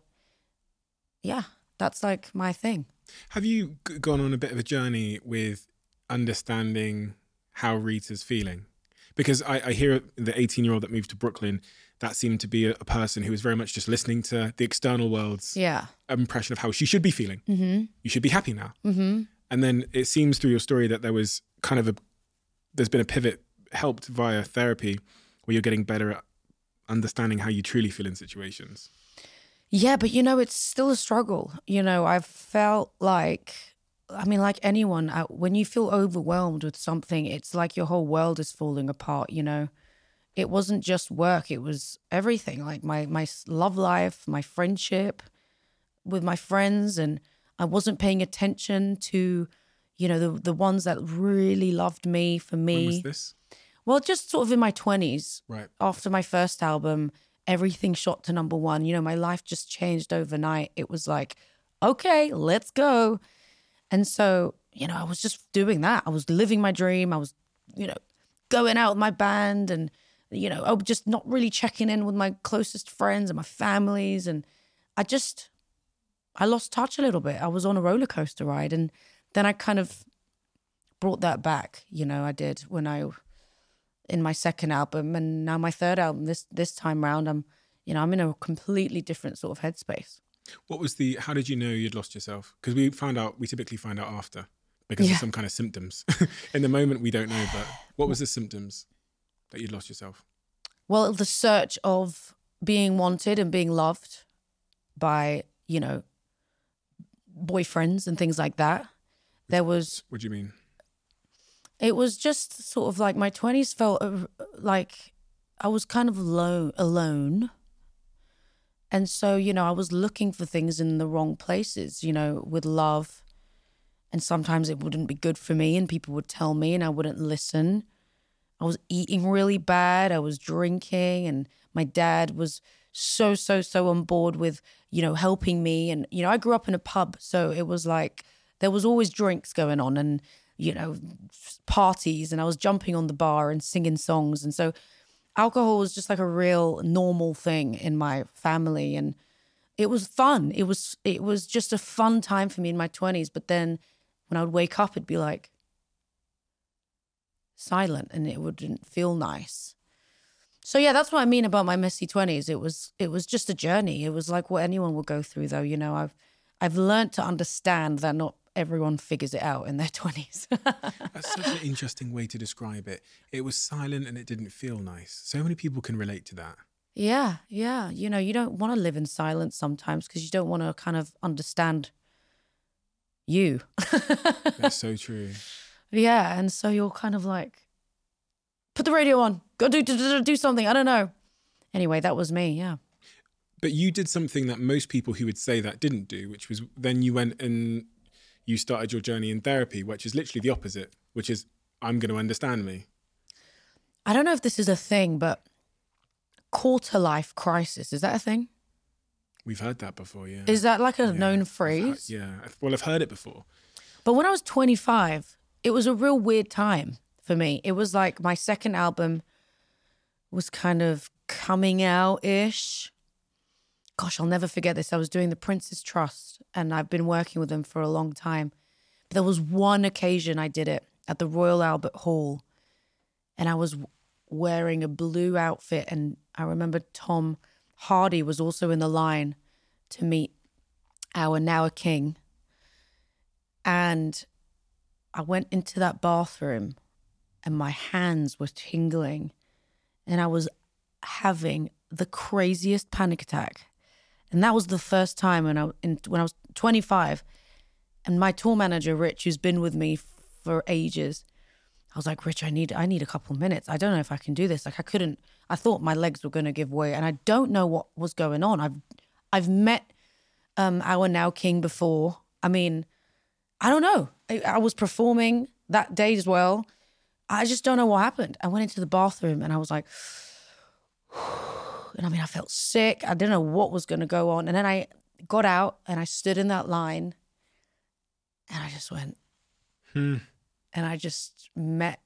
S1: Yeah, that's like my thing.
S4: Have you g- gone on a bit of a journey with understanding how Rita's feeling? Because I, I hear the eighteen-year-old that moved to Brooklyn, that seemed to be a, a person who was very much just listening to the external world's
S1: yeah.
S4: impression of how she should be feeling.
S1: Mm-hmm.
S4: You should be happy now.
S1: Mm-hmm.
S4: And then it seems through your story that there was kind of a, there's been a pivot helped via therapy where you're getting better at understanding how you truly feel in situations.
S1: Yeah, but you know, it's still a struggle. You know, I've felt like, I mean, like anyone, when you feel overwhelmed with something, it's like your whole world is falling apart, you know. It wasn't just work, it was everything, like my, my love life, my friendship with my friends, and I wasn't paying attention to, you know, the the ones that really loved me for me.
S4: When was this?
S1: Well, just sort of in my twenties.
S4: Right.
S1: After my first album, everything shot to number one. You know, my life just changed overnight. It was like, okay, let's go. And so, you know, I was just doing that. I was living my dream. I was, you know, going out with my band and, you know, I was just not really checking in with my closest friends and my families. And I just, I lost touch a little bit. I was on a roller coaster ride. And then I kind of brought that back, you know, I did when I, in my second album, and now my third album, this this time round, I'm, you know, I'm in a completely different sort of headspace.
S4: What was the, how did you know you'd lost yourself? Because we found out, we typically find out after because
S1: Yeah.
S4: of some kind of symptoms. In the moment, we don't know, but what was the symptoms that you'd lost yourself?
S1: Well, the search of being wanted and being loved by, you know, boyfriends and things like that. There was,
S4: What do you mean?
S1: it was just sort of like my twenties felt uh, like I was kind of alone, alone. And so, you know, I was looking for things in the wrong places, you know, with love. And sometimes it wouldn't be good for me and people would tell me and I wouldn't listen. I was eating really bad. I was drinking and my dad was so, so, so on board with, you know, helping me. And, you know, I grew up in a pub. So it was like there was always drinks going on and, you know, parties. And I was jumping on the bar and singing songs. And so alcohol was just like a real normal thing in my family. And it was fun. It was, it was just a fun time for me in my twenties. But then when I would wake up, it'd be like silent and it wouldn't feel nice. So yeah, that's what I mean about my messy twenties. It was it was just a journey. It was like what anyone will go through though, you know. I've I've learned to understand that not everyone figures it out in their twenties.
S4: That's such an interesting way to describe it. It was silent and it didn't feel nice. So many people can relate to that.
S1: Yeah, yeah. You know, you don't want to live in silence sometimes because you don't want to kind of understand you.
S4: That's so true.
S1: Yeah, and so you're kind of like, put the radio on, go do, do, do something, I don't know. Anyway, that was me, yeah.
S4: But you did something that most people who would say that didn't do, which was then you went and you started your journey in therapy, which is literally the opposite, which is, I'm going to understand me.
S1: I don't know if this is a thing, but quarter life crisis, is that a thing?
S4: We've heard that before, yeah.
S1: Is that like a
S4: Yeah,
S1: known
S4: I've
S1: phrase?
S4: heard- yeah. Well, I've heard it before.
S1: But when I was twenty-five, it was a real weird time for me. It was like my second album was kind of coming out-ish. Gosh, I'll never forget this. I was doing the Prince's Trust and I've been working with them for a long time. But there was one occasion I did it at the Royal Albert Hall and I was wearing a blue outfit and I remember Tom Hardy was also in the line to meet our now a king. And I went into that bathroom and my hands were tingling and I was having the craziest panic attack. And that was the first time when I, in, when I was twenty-five. And my tour manager, Rich, who's been with me for ages, I was like, Rich, I need I need a couple minutes. I don't know if I can do this. Like I couldn't, I thought my legs were going to give way. And I don't know what was going on. I've I've met um, our now king before. I mean, I don't know. I, I was performing that day as well. I just don't know what happened. I went into the bathroom and I was like, and I mean, I felt sick. I didn't know what was going to go on. And then I got out and I stood in that line and I just went,
S4: hmm.
S1: and I just met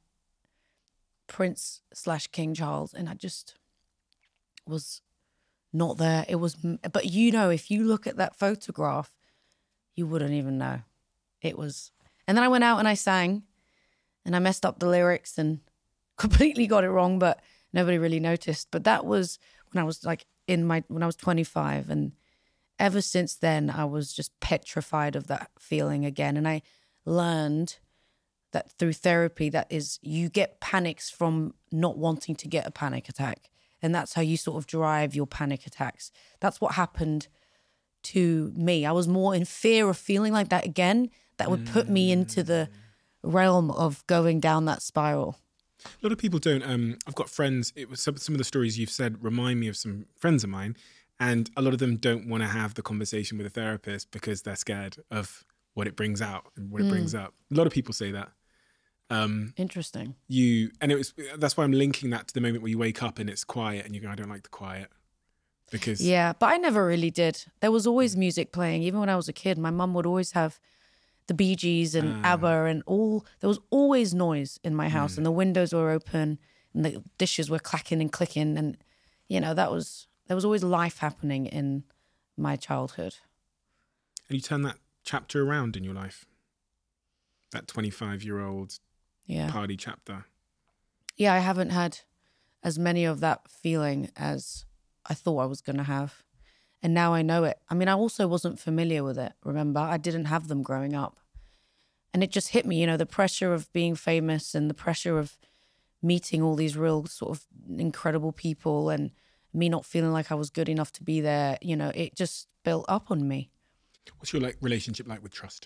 S1: Prince slash King Charles and I just was not there. It was, but you know, if you look at that photograph, you wouldn't even know. It was, and then I went out and I sang and I messed up the lyrics and completely got it wrong, but nobody really noticed. But that was when I was like in my, when I was twenty-five. And ever since then, I was just petrified of that feeling again. And I learned that through therapy, that is, you get panics from not wanting to get a panic attack. And that's how you sort of drive your panic attacks. That's what happened to me. I was more in fear of feeling like that again. That would put me into the realm of going down that spiral.
S4: A lot of people don't. Um, I've got friends. It was some, some of the stories you've said remind me of some friends of mine, and a lot of them don't want to have the conversation with a therapist because they're scared of what it brings out and what it
S1: Mm.
S4: brings up. A lot of people say that. Um,
S1: Interesting.
S4: you and it was that's why I'm linking that to the moment where you wake up and it's quiet and you go, I don't like the quiet, because
S1: Yeah, but I never really did. There was always music playing. Even when I was a kid, my mum would always have the Bee Gees and
S4: Ah.
S1: ABBA and all. There was always noise in my house and the windows were open and the dishes were clacking and clicking. And, you know, that was, there was always life happening in my childhood.
S4: and you turn that chapter around in your life, that twenty-five year old
S1: Yeah.
S4: party chapter.
S1: Yeah, I haven't had as many of that feeling as I thought I was going to have. And now I know it. I mean, I also wasn't familiar with it, remember? I didn't have them growing up. And it just hit me, you know, the pressure of being famous and the pressure of meeting all these real sort of incredible people and me not feeling like I was good enough to be there, you know, it just built up on me.
S4: What's your like relationship like with trust?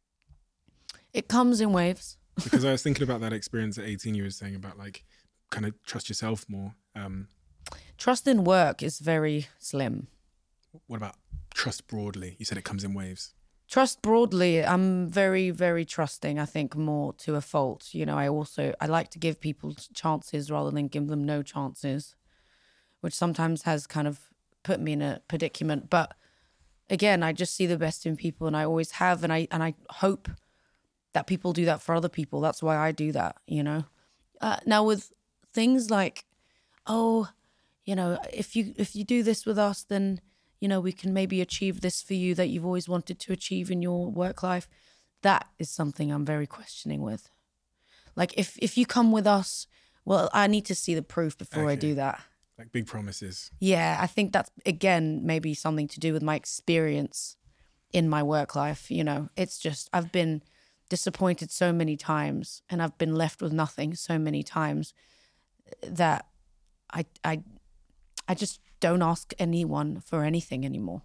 S1: It comes in waves.
S4: Because I was thinking about that experience at eighteen you were saying about like kind of trust yourself more. Um,
S1: Trust in work is very slim.
S4: what about trust broadly? You said it comes in waves.
S1: Trust broadly, I'm very, very trusting, I think, more to a fault. You know, I also, I like to give people chances rather than give them no chances, which sometimes has kind of put me in a predicament. But again, I just see the best in people and I always have. And I, and I hope that people do that for other people. That's why I do that, you know. Uh, now with things like, oh, you know, if you if you do this with us, then, you know, we can maybe achieve this for you that you've always wanted to achieve in your work life. That is something I'm very questioning with. Like, if, if you come with us, well, I need to see the proof before I
S4: Okay.
S1: do that.
S4: Like big promises.
S1: Yeah, I think that's, again, maybe something to do with my experience in my work life. You know, it's just, I've been disappointed so many times and I've been left with nothing so many times that I, I, I just don't ask anyone for anything anymore,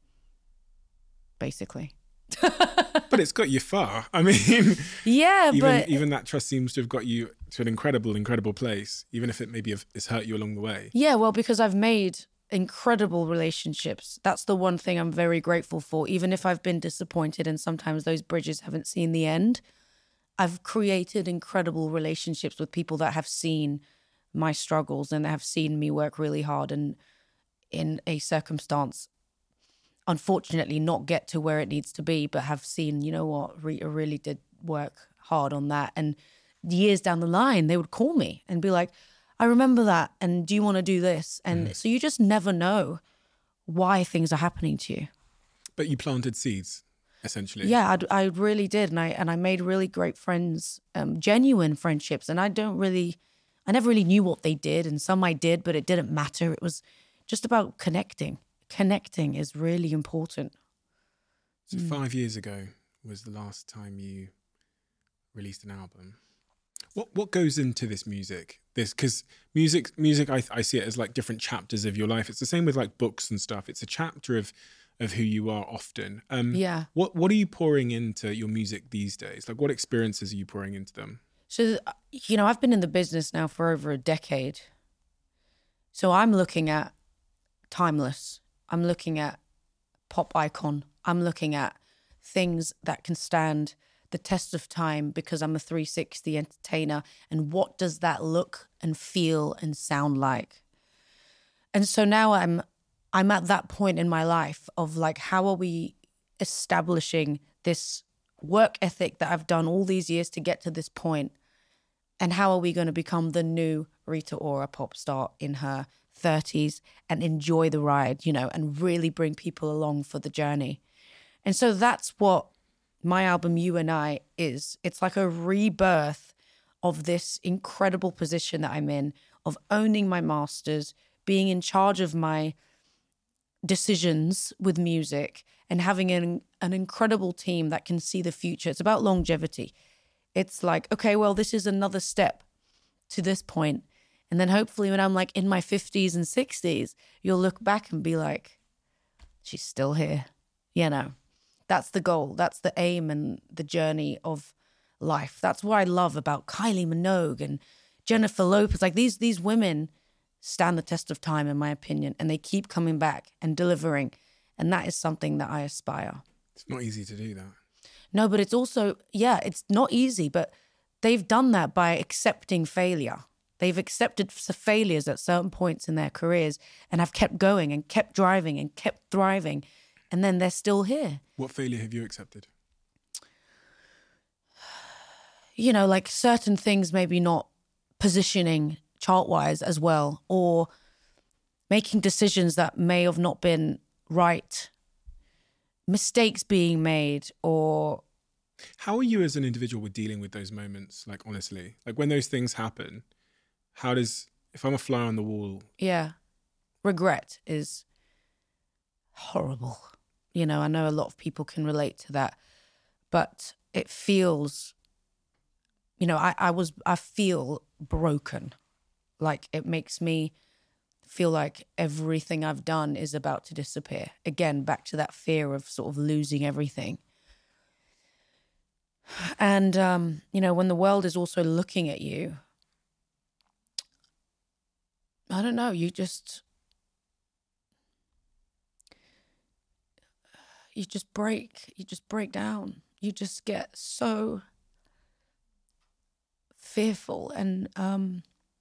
S1: basically.
S4: But it's got you far. I mean,
S1: Yeah,
S4: even
S1: but
S4: even that trust seems to have got you to an incredible, incredible place, even if it maybe have, has hurt you along the way.
S1: yeah, well, because I've made incredible relationships. That's the one thing I'm very grateful for. Even if I've been disappointed and sometimes those bridges haven't seen the end, I've created incredible relationships with people that have seen my struggles and have seen me work really hard and in a circumstance, unfortunately, not get to where it needs to be, but have seen, you know what, Rita really did work hard on that. And years down the line, they would call me and be like, I I remember that. And do you want to do this? And
S4: Mm.
S1: so you just never know why things are happening to you.
S4: But you planted seeds, essentially.
S1: Yeah, I, I really did. And I, and I made really great friends, um, genuine friendships. And I don't really, I never really knew what they did. And some I did, but it didn't matter. It was just about connecting. Connecting is really important.
S4: So five years ago was the last time you released an album. What what goes into this music? This because music music I I see it as like different chapters of your life. It's the same with like books and stuff. It's a chapter of of who you are often. Um,
S1: Yeah.
S4: What what are you pouring into your music these days? Like what experiences are you pouring into them?
S1: So, you know, I've been in the business now for over a decade. So I'm looking at timeless. I'm looking at pop icon. I'm looking at things that can stand the test of time because I'm a three sixty entertainer. And what does that look and feel and sound like? And so now I'm I'm at that point in my life of like, how are we establishing this work ethic that I've done all these years to get to this point? And how are we going to become the new Rita Ora pop star in her thirties and enjoy the ride, you know, and really bring people along for the journey? And so that's what my album, You and I, is. It's like a rebirth of this incredible position that I'm in, of owning my masters, being in charge of my decisions with music, and having an, an incredible team that can see the future. It's about longevity. It's like, okay, well, this is another step to this point. And then hopefully when I'm like in my fifties and sixties, you'll look back and be like, she's still here. You know, that's the goal. That's the aim and the journey of life. That's what I love about Kylie Minogue and Jennifer Lopez. Like these, these women stand the test of time, in my opinion, and they keep coming back and delivering. And that is something that I aspire.
S4: It's not easy to do that.
S1: No, but it's also, yeah, it's not easy, but they've done that by accepting failure. They've accepted failures at certain points in their careers and have kept going and kept driving and kept thriving. And then they're still here.
S4: What failure have you accepted?
S1: You know, like certain things maybe not positioning chart-wise as well, or making decisions that may have not been right, mistakes being made, or...
S4: How are you as an individual with dealing with those moments, like honestly? Like when those things happen, how does, if I'm a fly on the wall...
S1: Yeah, regret is horrible. You know, I know a lot of people can relate to that, but it feels, you know, I, I was, I feel broken. Like it makes me feel like everything I've done is about to disappear. Again, back to that fear of sort of losing everything. And, um, you know, when the world is also looking at you, I don't know, you just, you just break, you just break down. You just get so fearful and, um,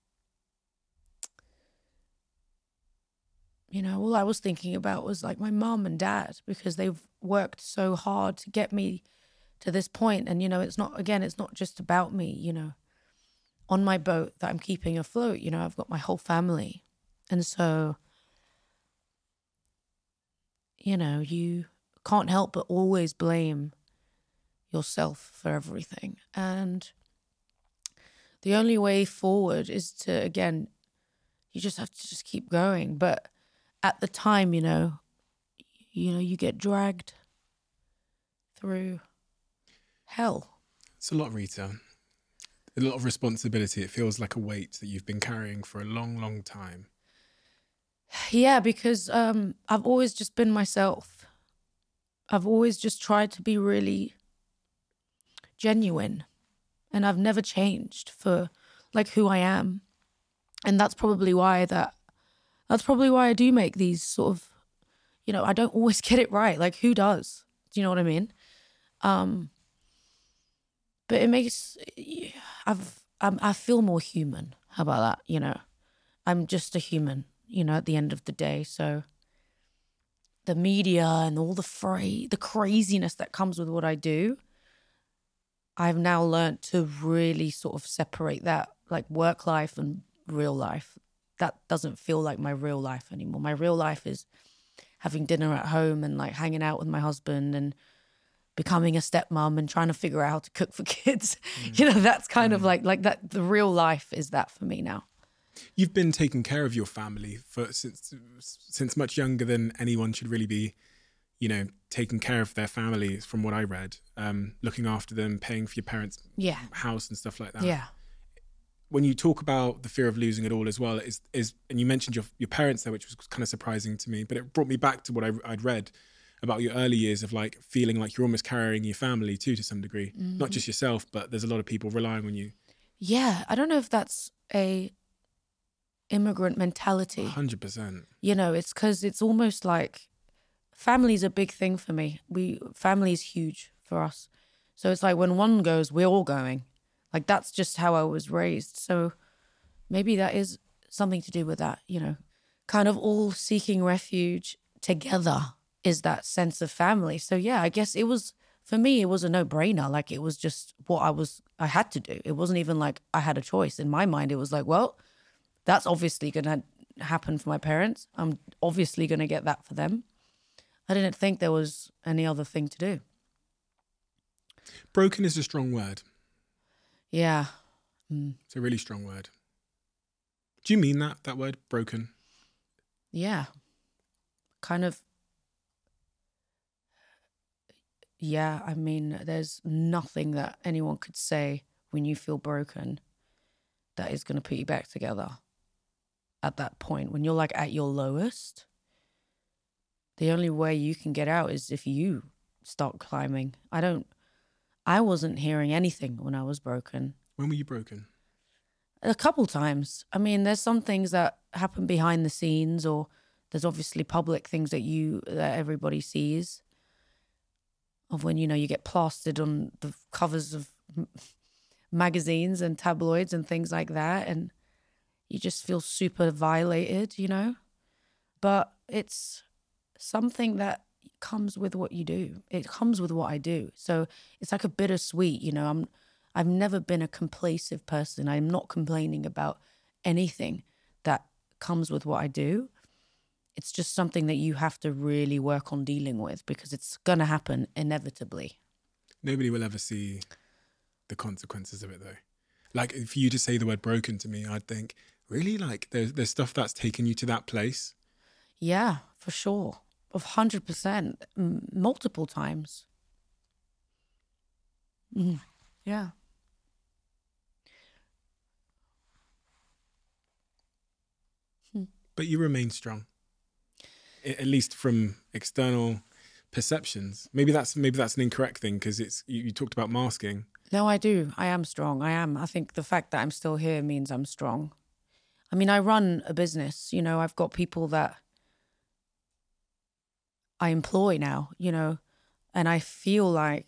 S1: you know, all I was thinking about was like my mum and dad, because they've worked so hard to get me to this point. And, you know, it's not, again, it's not just about me, you know, on my boat that I'm keeping afloat, you know, I've got my whole family. And so, you know, you can't help but always blame yourself for everything. And the only way forward is to, again, you just have to just keep going. But at the time, you know, you know, you get dragged through hell.
S4: It's a lot, Rita. A lot of responsibility. It feels like a weight that you've been carrying for a long, long time.
S1: Yeah, because um, I've always just been myself. I've always just tried to be really genuine. And I've never changed for like who I am. And that's probably why that, that's probably why I do make these sort of, you know, I don't always get it right. Like who does? Do you know what I mean? Um, but it makes, I've, I'm, I feel more human. How about that? You know, I'm just a human, you know, at the end of the day. So the media and all the fray, the craziness that comes with what I do, I've now learned to really sort of separate that, like work life and real life. That doesn't feel like my real life anymore. My real life is having dinner at home and like hanging out with my husband and becoming a stepmom and trying to figure out how to cook for kids. Mm. You know, that's kind mm. of like like that. The real life is that for me now.
S4: You've been taking care of your family for since since much younger than anyone should really be, you know, taking care of their families, from what I read, um, looking after them, paying for your parents'
S1: yeah.
S4: house and stuff like that.
S1: Yeah.
S4: When you talk about the fear of losing it all as well, is is and you mentioned your your parents there, which was kind of surprising to me, but it brought me back to what I, I'd read about your early years of like feeling like you're almost carrying your family too, to some degree, mm-hmm. not just yourself, but there's a lot of people relying on you.
S1: Yeah, I don't know if that's a immigrant mentality.
S4: one hundred percent.
S1: You know, it's because it's almost like family's a big thing for me. We family is huge for us. So it's like when one goes, we're all going. Like that's just how I was raised. So maybe that is something to do with that, you know, kind of all seeking refuge together is that sense of family. So yeah, I guess it was, for me, it was a no-brainer. Like it was just what I was, I had to do. It wasn't even like I had a choice. In my mind, it was like, well, that's obviously going to happen for my parents. I'm obviously going to get that for them. I didn't think there was any other thing to do.
S4: Broken is a strong word.
S1: Yeah. Mm.
S4: It's a really strong word. Do you mean that, that word, broken?
S1: Yeah. Kind of. Yeah, I mean, there's nothing that anyone could say when you feel broken that is going to put you back together at that point. When you're like at your lowest, the only way you can get out is if you start climbing. I don't, I wasn't hearing anything when I was broken.
S4: When were you broken?
S1: A couple times. I mean, there's some things that happen behind the scenes, or there's obviously public things that you, that everybody sees. Of when, you know, you get plastered on the covers of magazines and tabloids and things like that, and you just feel super violated, you know? But it's something that comes with what you do. It comes with what I do. So it's like a bittersweet, you know. I'm, I've never been a complacent person. I'm not complaining about anything that comes with what I do. It's just something that you have to really work on dealing with because it's going to happen inevitably.
S4: Nobody will ever see the consequences of it, though. Like, if you just say the word broken to me, I'd think, really? Like, there's, there's stuff that's taken you to that place?
S1: Yeah, for sure. Of one hundred percent. M- multiple times. Mm. Yeah. Hmm.
S4: But you remain strong. At least from external perceptions. Maybe that's maybe that's an incorrect thing because it's you, you talked about masking.
S1: No, I do. I am strong. I am. I think the fact that I'm still here means I'm strong. I mean, I run a business. You know, I've got people that I employ now, you know, and I feel like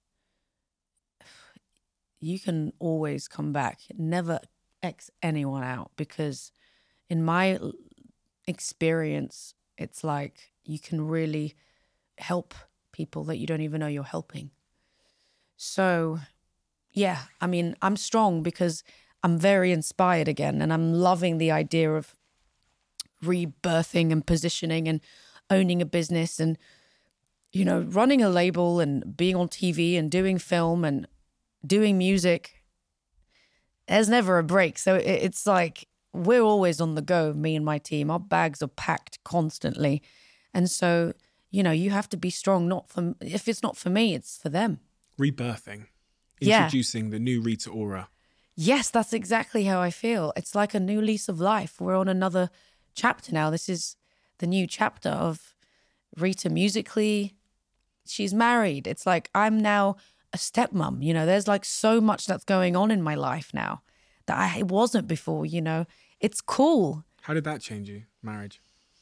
S1: you can always come back. Never X anyone out because in my experience, it's like you can really help people that you don't even know you're helping. So, yeah, I mean, I'm strong because I'm very inspired again and I'm loving the idea of rebirthing and positioning and owning a business and, you know, running a label and being on T V and doing film and doing music. There's never a break. So it's like, we're always on the go, me and my team. Our bags are packed constantly. And so, you know, you have to be strong. Not for, if it's not for me, it's for them.
S4: Rebirthing.
S1: Yeah.
S4: Introducing the new Rita Ora.
S1: Yes, that's exactly how I feel. It's like a new lease of life. We're on another chapter now. This is the new chapter of Rita musically. She's married. It's like I'm now a stepmom. You know, there's like so much that's going on in my life now that I it wasn't before, you know. It's cool.
S4: How did that change you, marriage?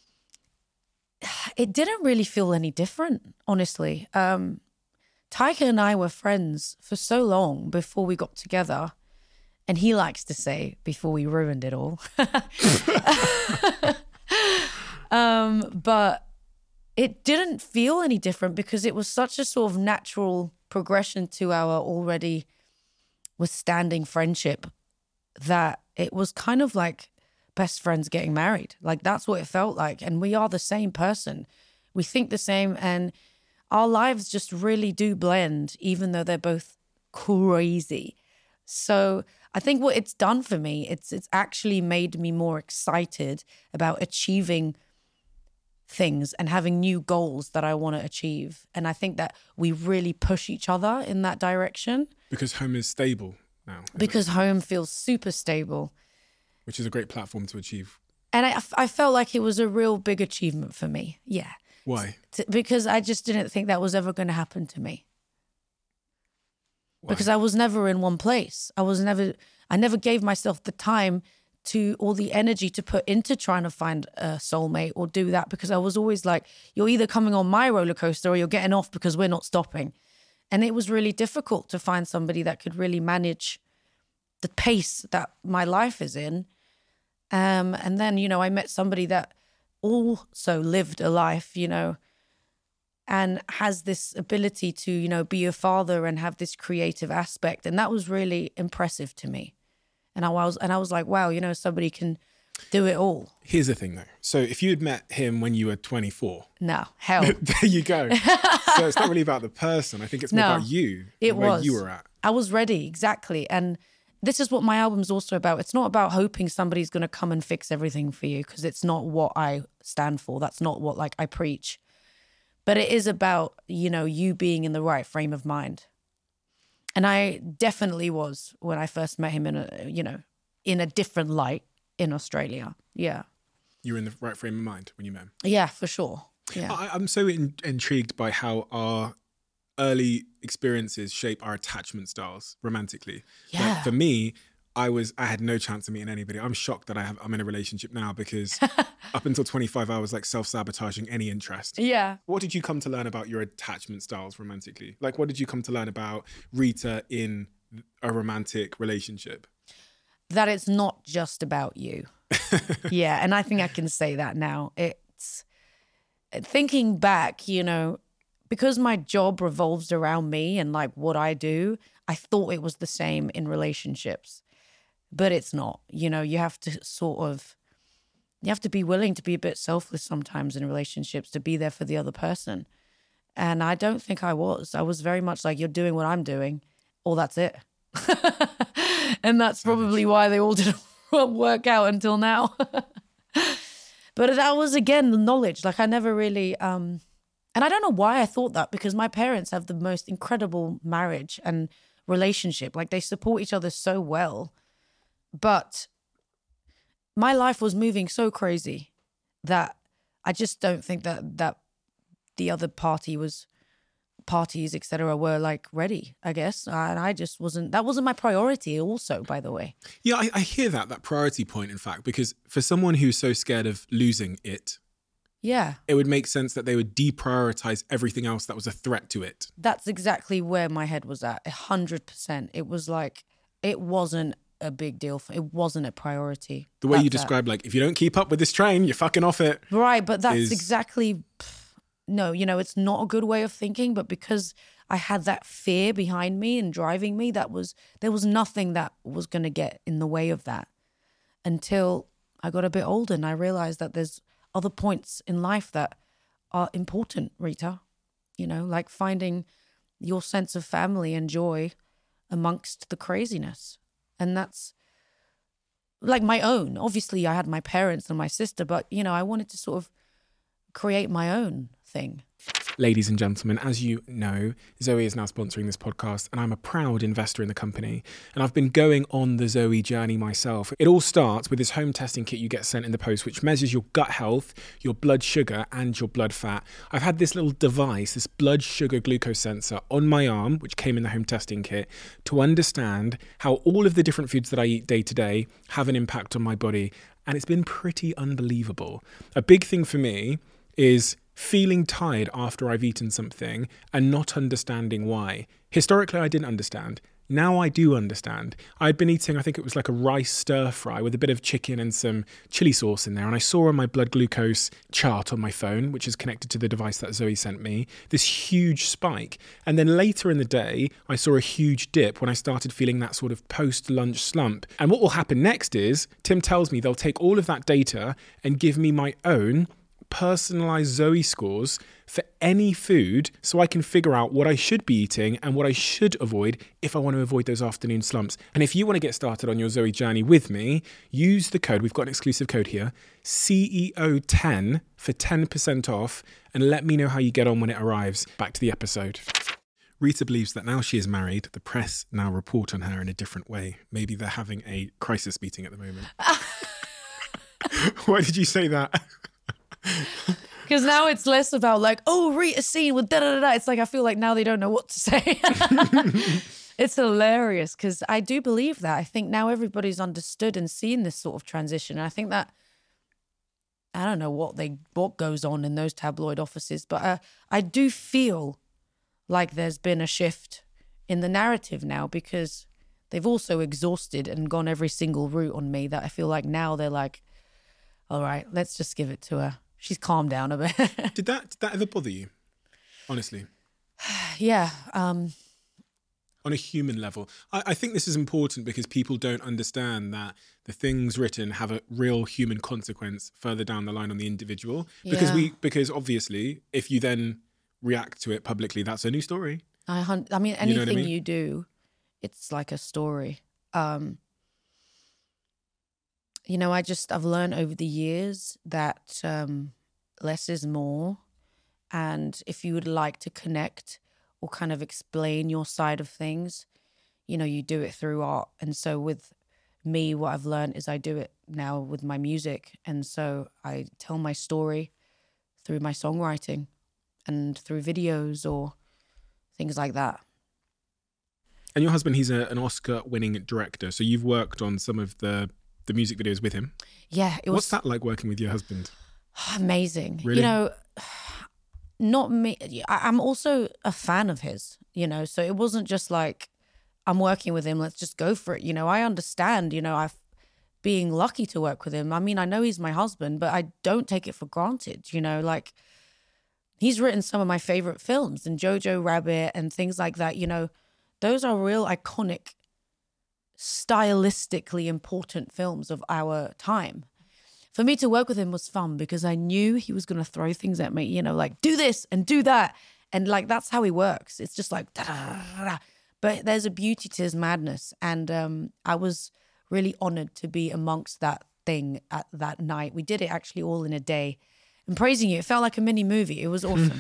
S1: It didn't really feel any different, honestly. Um, Tyga and I were friends for so long before we got together. And he likes to say, before we ruined it all. um, but it didn't feel any different because it was such a sort of natural progression to our already withstanding friendship that it was kind of like best friends getting married. Like that's what it felt like. And we are the same person. We think the same, and our lives just really do blend, even though they're both crazy. So I think what it's done for me, it's it's actually made me more excited about achieving things and having new goals that I want to achieve. And I think that we really push each other in that direction.
S4: Because home is stable now.
S1: Because home feels super stable.
S4: Which is a great platform to achieve.
S1: And I, I felt like it was a real big achievement for me. Yeah.
S4: Why?
S1: T- because I just didn't think that was ever going to happen to me.
S4: Why?
S1: Because I was never in one place. I was never, I never gave myself the time to, or the energy to put into trying to find a soulmate or do that, because I was always like, you're either coming on my roller coaster or you're getting off because we're not stopping. And it was really difficult to find somebody that could really manage the pace that my life is in. Um, and then, you know, I met somebody that also lived a life, you know, and has this ability to, you know, be a father and have this creative aspect. And that was really impressive to me. And I was, and I was like, wow, you know, somebody can do it all.
S4: Here's the thing though. So if you had met him when you were twenty-four.
S1: No, hell.
S4: There you go. So it's not really about the person. I think it's more
S1: No,
S4: about you.
S1: it
S4: where
S1: was.
S4: you were at.
S1: I was ready, exactly. And this is what my album's also about. It's not about hoping somebody's going to come and fix everything for you, because it's not what I stand for. That's not what like I preach. But it is about, you know, you being in the right frame of mind. And I definitely was when I first met him in a, you know, in a different light in Australia. Yeah.
S4: You were in the right frame of mind when you met him.
S1: Yeah, for sure. Yeah.
S4: I, I'm so in, intrigued by how our early experiences shape our attachment styles romantically.
S1: Yeah.
S4: Like for me, I was I had no chance of meeting anybody. I'm shocked that I have I'm in a relationship now, because up until twenty-five I was like self-sabotaging any interest.
S1: Yeah.
S4: What did you come to learn about your attachment styles romantically? Like what did you come to learn about Rita in a romantic relationship?
S1: That it's not just about you. Yeah, and I think I can say that now. It's thinking back, you know, because my job revolves around me and like what I do, I thought it was the same in relationships. But it's not. You know, you have to sort of, you have to be willing to be a bit selfless sometimes in relationships, to be there for the other person. And I don't think I was. I was very much like, you're doing what I'm doing, or that's it. And that's probably why they all didn't work out until now. But that was, again, the knowledge. Like I never really, um, and I don't know why I thought that, because my parents have the most incredible marriage and relationship. Like they support each other so well. But my life was moving so crazy that I just don't think that that the other party was, parties, et cetera, were like ready, I guess. And I just wasn't, that wasn't my priority also, by the way.
S4: Yeah, I, I hear that, that priority point, in fact, because for someone who's so scared of losing it,
S1: Yeah.
S4: it would make sense that they would deprioritize everything else that was a threat to it.
S1: That's exactly where my head was at, a hundred percent. It was like, it wasn't a big deal. For, it wasn't a priority.
S4: The way you
S1: That's that.
S4: described, like, if you don't keep up with this train, you're fucking off it.
S1: Right, but that's
S4: is-
S1: exactly, pff, no, you know, it's not a good way of thinking, but because I had that fear behind me and driving me, that was, there was nothing that was going to get in the way of that until I got a bit older and I realized that there's other points in life that are important, Rita, you know, like finding your sense of family and joy amongst the craziness. And that's like my own. Obviously, I had my parents and my sister, but, you know, I wanted to sort of create my own thing.
S4: Ladies and gentlemen, as you know, Zoe is now sponsoring this podcast, and I'm a proud investor in the company. And I've been going on the Zoe journey myself. It all starts with this home testing kit you get sent in the post, which measures your gut health, your blood sugar, and your blood fat. I've had this little device, this blood sugar glucose sensor on my arm, which came in the home testing kit, to understand how all of the different foods that I eat day to day have an impact on my body. And it's been pretty unbelievable. A big thing for me is feeling tired after I've eaten something and not understanding why. Historically, I didn't understand. Now I do understand. I'd been eating, I think it was like a rice stir fry with a bit of chicken and some chili sauce in there. And I saw on my blood glucose chart on my phone, which is connected to the device that Zoe sent me, this huge spike. And then later in the day, I saw a huge dip when I started feeling that sort of post-lunch slump. And what will happen next is, Tim tells me they'll take all of that data and give me my own personalized Zoe scores for any food so I can figure out what I should be eating and what I should avoid if I want to avoid those afternoon slumps. And if you want to get started on your Zoe journey with me, use the code, we've got an exclusive code here, C E O ten for ten percent off, and let me know how you get on when it arrives. Back to the episode. Rita believes that now she is married, the press now report on her in a different way. Maybe they're having a crisis meeting at the moment. Why did you say that?
S1: Because now it's less about like, oh, Rita scene with da da da da. It's like I feel like now they don't know what to say. It's hilarious because I do believe that. I think now everybody's understood and seen this sort of transition. And I think that I don't know what they what goes on in those tabloid offices, but uh, I do feel like there's been a shift in the narrative now because they've also exhausted and gone every single route on me that I feel like now they're like, all right, let's just give it to her. She's calmed down a bit.
S4: Did that did that ever bother you? Honestly.
S1: Yeah. Um,
S4: On a human level. I, I think this is important because people don't understand that the things written have a real human consequence further down the line on the individual. Because
S1: Yeah.
S4: we because obviously if you then react to it publicly, that's a new story.
S1: I, hun- I mean,
S4: You know
S1: anything
S4: what I mean?
S1: you do, it's like a story. Um, you know, I just, I've learned over the years that um, less is more. And if you would like to connect or kind of explain your side of things, you know, you do it through art. And so with me, what I've learned is I do it now with my music. And so I tell my story through my songwriting and through videos or things like that.
S4: And your husband, he's a, an Oscar-winning director. So you've worked on some of the, the music videos with him.
S1: Yeah, it was
S4: What's that like working with your husband?
S1: amazing.
S4: Really?
S1: You know, not me. I- I'm also a fan of his, you know, so it wasn't just like I'm working with him, let's just go for it. You know, I understand, you know, I've being lucky to work with him. I mean, I know he's my husband, but I don't take it for granted, you know, like he's written some of my favorite films and Jojo Rabbit and things like that, you know, those are real iconic, stylistically important films of our time. For me to work with him was fun because I knew he was going to throw things at me, you know, like do this and do that. And like, that's how he works. It's just like, da, da, da, da. But there's a beauty to his madness. And um, I was really honored to be amongst that thing at that night. We did it actually all in a day. And praising you, it felt like a mini movie. It was awesome.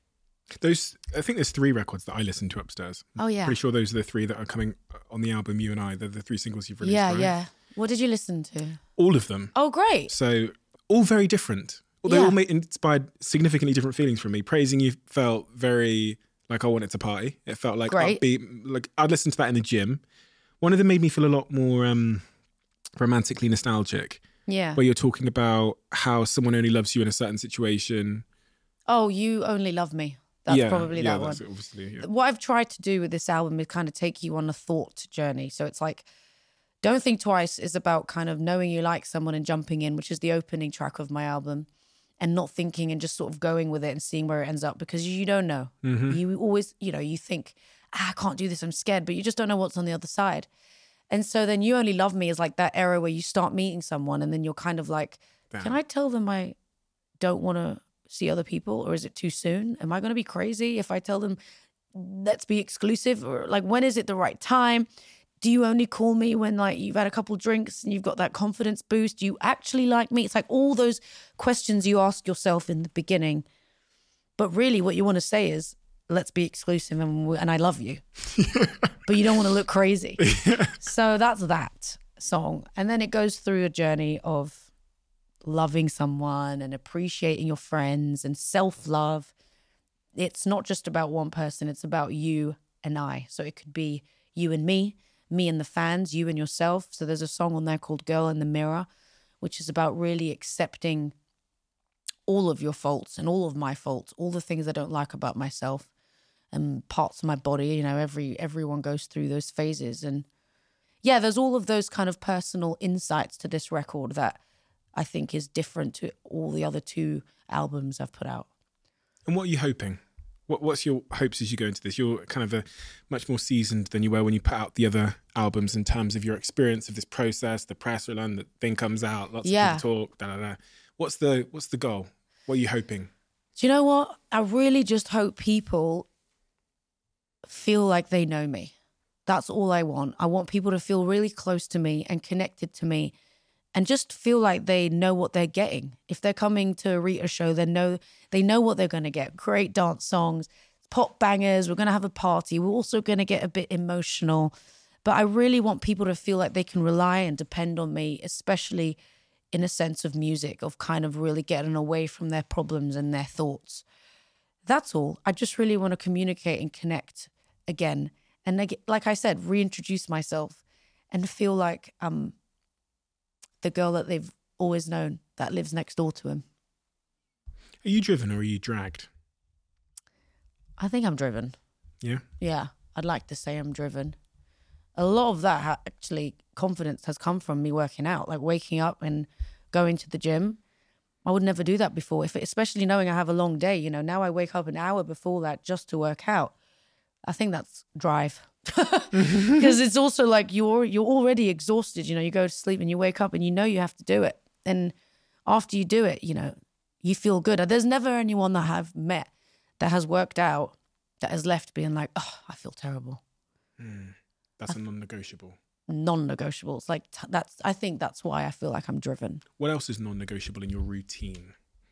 S4: Those, I think there's three records that I listen to upstairs.
S1: Oh, yeah.
S4: Pretty sure those are the three that are coming on the album, You and I. They're the three singles you've released,
S1: Yeah,
S4: right?
S1: yeah. What did you listen to?
S4: All of them.
S1: Oh, great.
S4: So all very different. They
S1: Yeah.
S4: all made, inspired significantly different feelings from me. Praising You felt very like I wanted to party. It felt like
S1: Great.
S4: upbeat. Like I'd listen to that in the gym. One of them made me feel a lot more um, romantically nostalgic.
S1: Yeah.
S4: Where you're talking about how someone only loves you in a certain situation.
S1: Oh, You Only Love Me. That's
S4: yeah,
S1: probably
S4: yeah,
S1: that
S4: that's
S1: one.
S4: Obviously, yeah.
S1: What I've tried to do with this album is kind of take you on a thought journey. So it's like, Don't Think Twice is about kind of knowing you like someone and jumping in, which is the opening track of my album, and not thinking and just sort of going with it and seeing where it ends up because you don't know.
S4: Mm-hmm.
S1: You always, you know, you think, ah, I can't do this, I'm scared, but you just don't know what's on the other side. And so then You Only Love Me is like that era where you start meeting someone and then you're kind of like,
S4: Damn.
S1: can I tell them I don't want to see other people, or is it too soon? Am I going to be crazy if I tell them let's be exclusive? Or like, when is it the right time? Do you only call me when like you've had a couple drinks and you've got that confidence boost? Do you actually like me? It's like all those questions you ask yourself in the beginning. But really what you want to say is, let's be exclusive and, and I love you. But you don't want to look crazy. So that's that song. And then it goes through a journey of loving someone and appreciating your friends and self-love. It's not just about one person, it's about you and I. So it could be you and me, me and the fans, you and yourself. So there's a song on there called Girl in the Mirror, which is about really accepting all of your faults and all of my faults, all the things I don't like about myself, and parts of my body. You know, every everyone goes through those phases. And yeah, there's all of those kind of personal insights to this record that I think is different to all the other two albums I've put out.
S4: And what are you hoping? What What's your hopes as you go into this? You're kind of a much more seasoned than you were when you put out the other albums in terms of your experience of this process, the press run, the thing comes out, lots
S1: Yeah.
S4: of people talk, da da da. What's the What's the goal? What are you hoping?
S1: Do you know what? I really just hope people feel like they know me. That's all I want. I want people to feel really close to me and connected to me and just feel like they know what they're getting. If they're coming to a Rita show, they know they know what they're going to get. Great dance songs, pop bangers. We're going to have a party. We're also going to get a bit emotional. But I really want people to feel like they can rely and depend on me, especially in a sense of music, of kind of really getting away from their problems and their thoughts. That's all. I just really want to communicate and connect again. And like I said, reintroduce myself and feel like I'm the girl that they've always known that lives next door to him.
S4: Are you driven or are you dragged?
S1: I think I'm driven.
S4: Yeah?
S1: Yeah, I'd like to say I'm driven. A lot of that ha- actually, confidence has come from me working out, like waking up and going to the gym. I would never do that before, if it, especially knowing I have a long day. You know, now I wake up an hour before that just to work out. I think that's drive. Because it's also like you're you're already exhausted. You know, you go to sleep and you wake up and you know you have to do it. And after you do it, you know, you feel good. There's never anyone that I've met that has worked out that has left being like, oh, I feel terrible.
S4: Mm, that's a non-negotiable.
S1: Non-negotiable. It's like, t- that's, I think that's why I feel like I'm driven.
S4: What else is non-negotiable in your routine?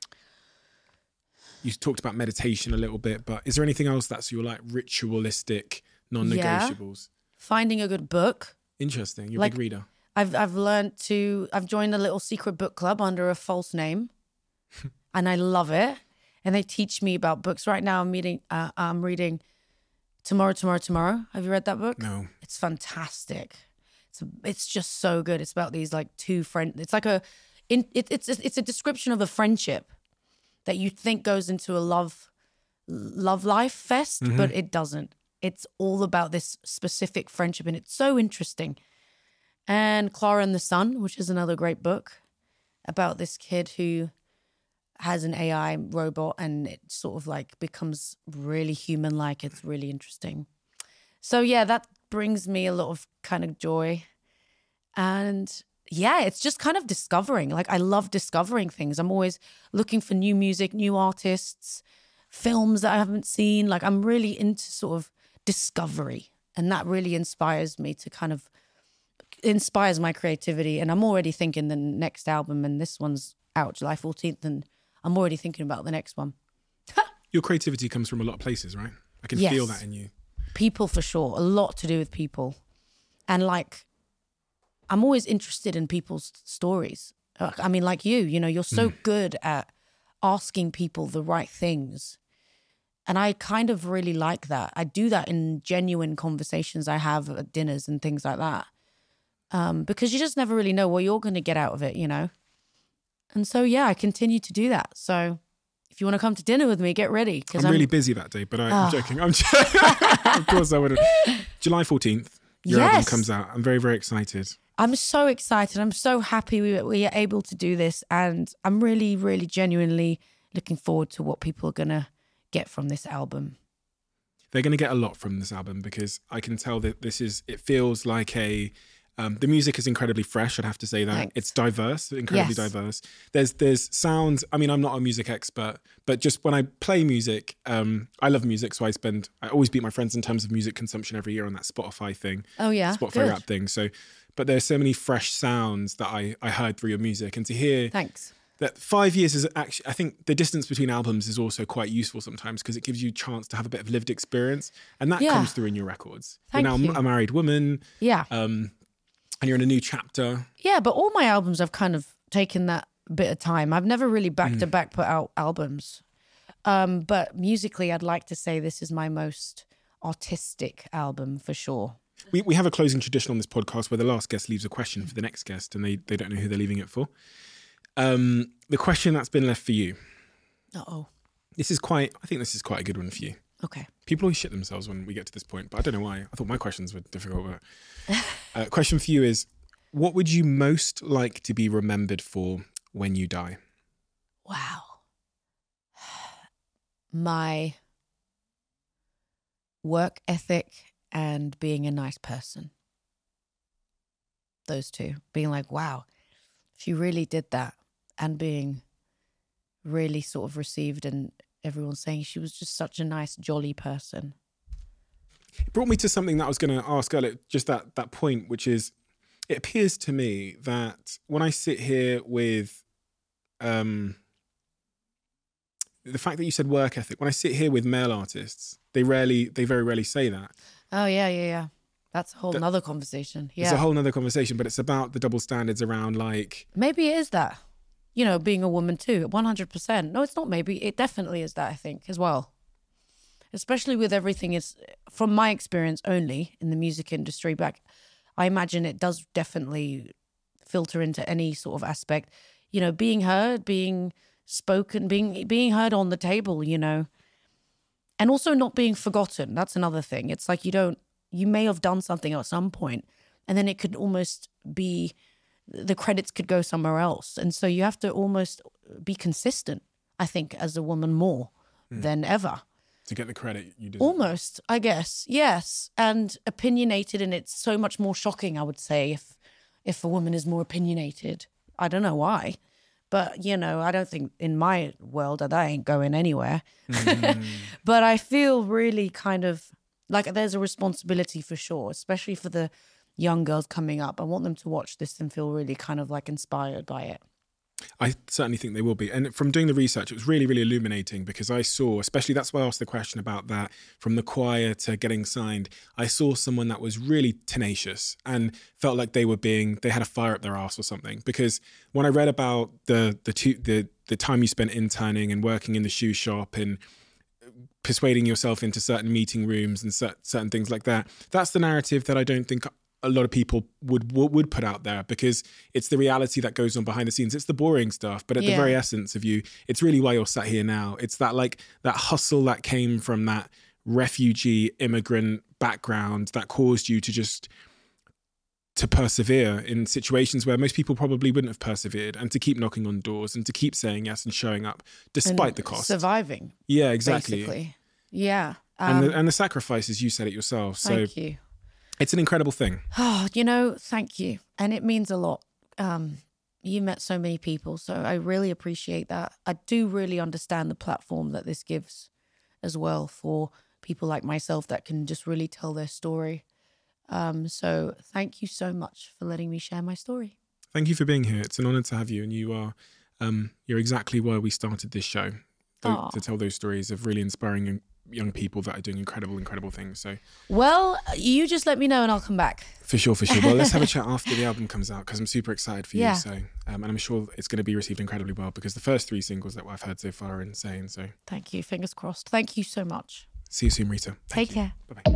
S4: You talked about meditation a little bit, but is there anything else that's your like ritualistic non-negotiables?
S1: Yeah. Finding a good book.
S4: Interesting. You're
S1: Like,
S4: a big reader.
S1: I've I've learned to, I've joined a little secret book club under a false name and I love it. And they teach me about books. Right now I'm reading, uh, I'm reading Tomorrow, Tomorrow, Tomorrow. Have you read that book?
S4: No.
S1: It's fantastic. It's it's just so good. It's about these like two friends. It's like a, in, it, it's it's a description of a friendship that you think goes into a love love life fest, mm-hmm. but it doesn't. It's all about this specific friendship, and it's so interesting. And Clara and the Sun, which is another great book about this kid who has an A I robot and it sort of like becomes really human-like. It's really interesting. So yeah, that brings me a lot of kind of joy. And yeah, it's just kind of discovering. Like I love discovering things. I'm always looking for new music, new artists, films that I haven't seen. Like I'm really into sort of discovery. And that really inspires me to kind of, inspires my creativity. And I'm already thinking the next album, and this one's out July fourteenth, and I'm already thinking about the next one.
S4: Your creativity comes from a lot of places, right? I can
S1: yes.
S4: feel that in you.
S1: People for sure. A lot to do with people. And like, I'm always interested in people's stories. I mean, like you, you know, you're so mm. good at asking people the right things. And I kind of really like that. I do that in genuine conversations I have at dinners and things like that. Um, because you just never really know what you're going to get out of it, you know? And so, yeah, I continue to do that. So if you want to come to dinner with me, get ready.
S4: I'm, I'm really busy that day, but I, oh. I'm joking. I'm joking. Of course I would. July fourteenth, your yes. album comes out. I'm very, very excited.
S1: I'm so excited. I'm so happy we, we are able to do this. And I'm really, really genuinely looking forward to what people are going to get from this album.
S4: They're going to get a lot from this album because I can tell that this is, it feels like a, Um, the music is incredibly fresh, I'd have to say that.
S1: Thanks.
S4: It's diverse, incredibly
S1: yes.
S4: diverse. There's there's sounds, I mean, I'm not a music expert, but just when I play music, um, I love music, so I spend, I always beat my friends in terms of music consumption every year on that Spotify thing.
S1: Oh yeah,
S4: Spotify
S1: Good.
S4: rap thing. So, but there's so many fresh sounds that I, I heard through your music, and to hear
S1: Thanks.
S4: that five years is actually, I think the distance between albums is also quite useful sometimes because it gives you a chance to have a bit of lived experience, and that
S1: yeah.
S4: comes through in your records.
S1: Thank
S4: You're now
S1: you.
S4: a married woman.
S1: Yeah.
S4: Um, And you're in a new chapter.
S1: Yeah, but all my albums, I've kind of taken that bit of time. I've never really back to back put out albums. Um, but musically, I'd like to say this is my most artistic album for sure.
S4: We we have a closing tradition on this podcast where the last guest leaves a question for the next guest and they, they don't know who they're leaving it for. Um, the question that's been left for you.
S1: Uh-oh.
S4: This is quite, I think this is quite a good one for you.
S1: Okay.
S4: People always shit themselves when we get to this point, but I don't know why. I thought my questions were difficult. But uh, question for you is, what would you most like to be remembered for when you die?
S1: Wow. My work ethic and being a nice person. Those two. Being like, wow, she really did that. And being really sort of received and everyone saying she was just such a nice, jolly person.
S4: It brought me to something that I was going to ask earlier, just that, that point, which is, it appears to me that when I sit here with um, the fact that you said work ethic, when I sit here with male artists, they rarely, they very rarely say that.
S1: Oh, yeah, yeah, yeah. That's a whole
S4: That-
S1: nother conversation. Yeah.
S4: It's a whole nother conversation, but it's about the double standards around like,
S1: Maybe it is that, you know, being a woman too, one hundred percent. No, it's not maybe. It definitely is that, I think, as well. Especially with everything is, from my experience only in the music industry back, I imagine it does definitely filter into any sort of aspect. You know, being heard, being spoken, being being heard on the table, you know. And also not being forgotten. That's another thing. It's like you don't, you may have done something at some point and then it could almost be, the credits could go somewhere else. And so you have to almost be consistent, I think, as a woman more mm. than ever.
S4: To get the credit you deserve.
S1: Almost, I guess, yes. And opinionated, and it's so much more shocking, I would say, if if a woman is more opinionated. I don't know why. But, you know, I don't think in my world that I ain't going anywhere. Mm. But I feel really kind of like there's a responsibility for sure, especially for the young girls coming up. I want them to watch this and feel really kind of like inspired by it.
S4: I certainly think they will be. And from doing the research, it was really, really illuminating because I saw, especially that's why I asked the question about that, from the choir to getting signed, I saw someone that was really tenacious and felt like they were being, they had a fire up their ass or something. Because when I read about the the two, the, the time you spent interning and working in the shoe shop and persuading yourself into certain meeting rooms and certain things like that, that's the narrative that I don't think a lot of people would would put out there, because it's the reality that goes on behind the scenes. It's the boring stuff, but at yeah. the very essence of you, it's really why you're sat here now. It's that like that hustle that came from that refugee immigrant background that caused you to just to persevere in situations where most people probably wouldn't have persevered, and to keep knocking on doors and to keep saying yes and showing up despite
S1: and
S4: the cost.
S1: Surviving.
S4: Yeah, exactly.
S1: Basically. Yeah.
S4: and
S1: Um,
S4: the, and the sacrifices, you said it yourself. So
S1: thank you.
S4: It's an incredible thing.
S1: Oh, you know, thank you. And it means a lot. Um, you met so many people, so I really appreciate that. I do really understand the platform that this gives as well for people like myself that can just really tell their story. Um, so thank you so much for letting me share my story.
S4: Thank you for being here. It's an honor to have you. And you are, um, you're exactly where we started this show, to, to tell those stories of really inspiring young people that are doing incredible, incredible things. So,
S1: well, you just let me know and I'll come back.
S4: For sure, for sure. Well, let's have a chat after the album comes out, because I'm super excited for you.
S1: Yeah.
S4: So, um, and I'm sure it's going to be received incredibly well, because the first three singles that I've heard so far are insane. So,
S1: thank you. Fingers crossed. Thank you so much.
S4: See you soon, Rita. Thank
S1: Take
S4: you.
S1: care.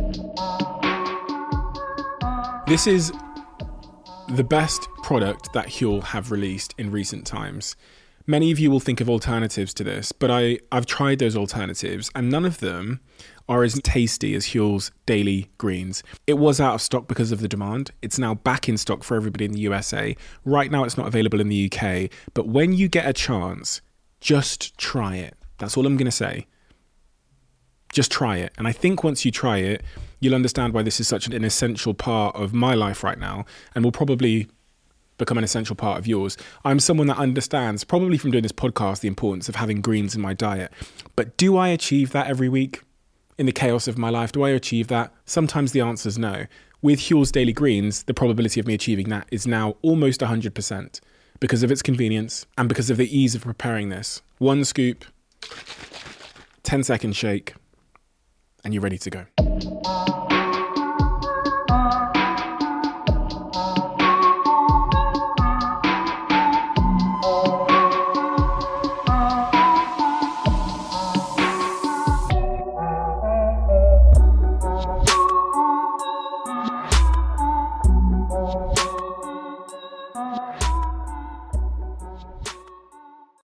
S4: Bye-bye. This is the best product that Huel have released in recent times. Many of you will think of alternatives to this, but I, I've tried those alternatives and none of them are as tasty as Huel's Daily Greens. It was out of stock because of the demand. It's now back in stock for everybody in the U S A. Right now it's not available in the U K, but when you get a chance, just try it. That's all I'm going to say. Just try it. And I think once you try it, you'll understand why this is such an essential part of my life right now, and will probably become an essential part of yours. I'm someone that understands, probably from doing this podcast, the importance of having greens in my diet. But do I achieve that every week in the chaos of my life? Do I achieve that? Sometimes the answer is no. With Huel's Daily Greens, the probability of me achieving that is now almost one hundred percent because of its convenience and because of the ease of preparing this. One scoop, ten second shake, and you're ready to go.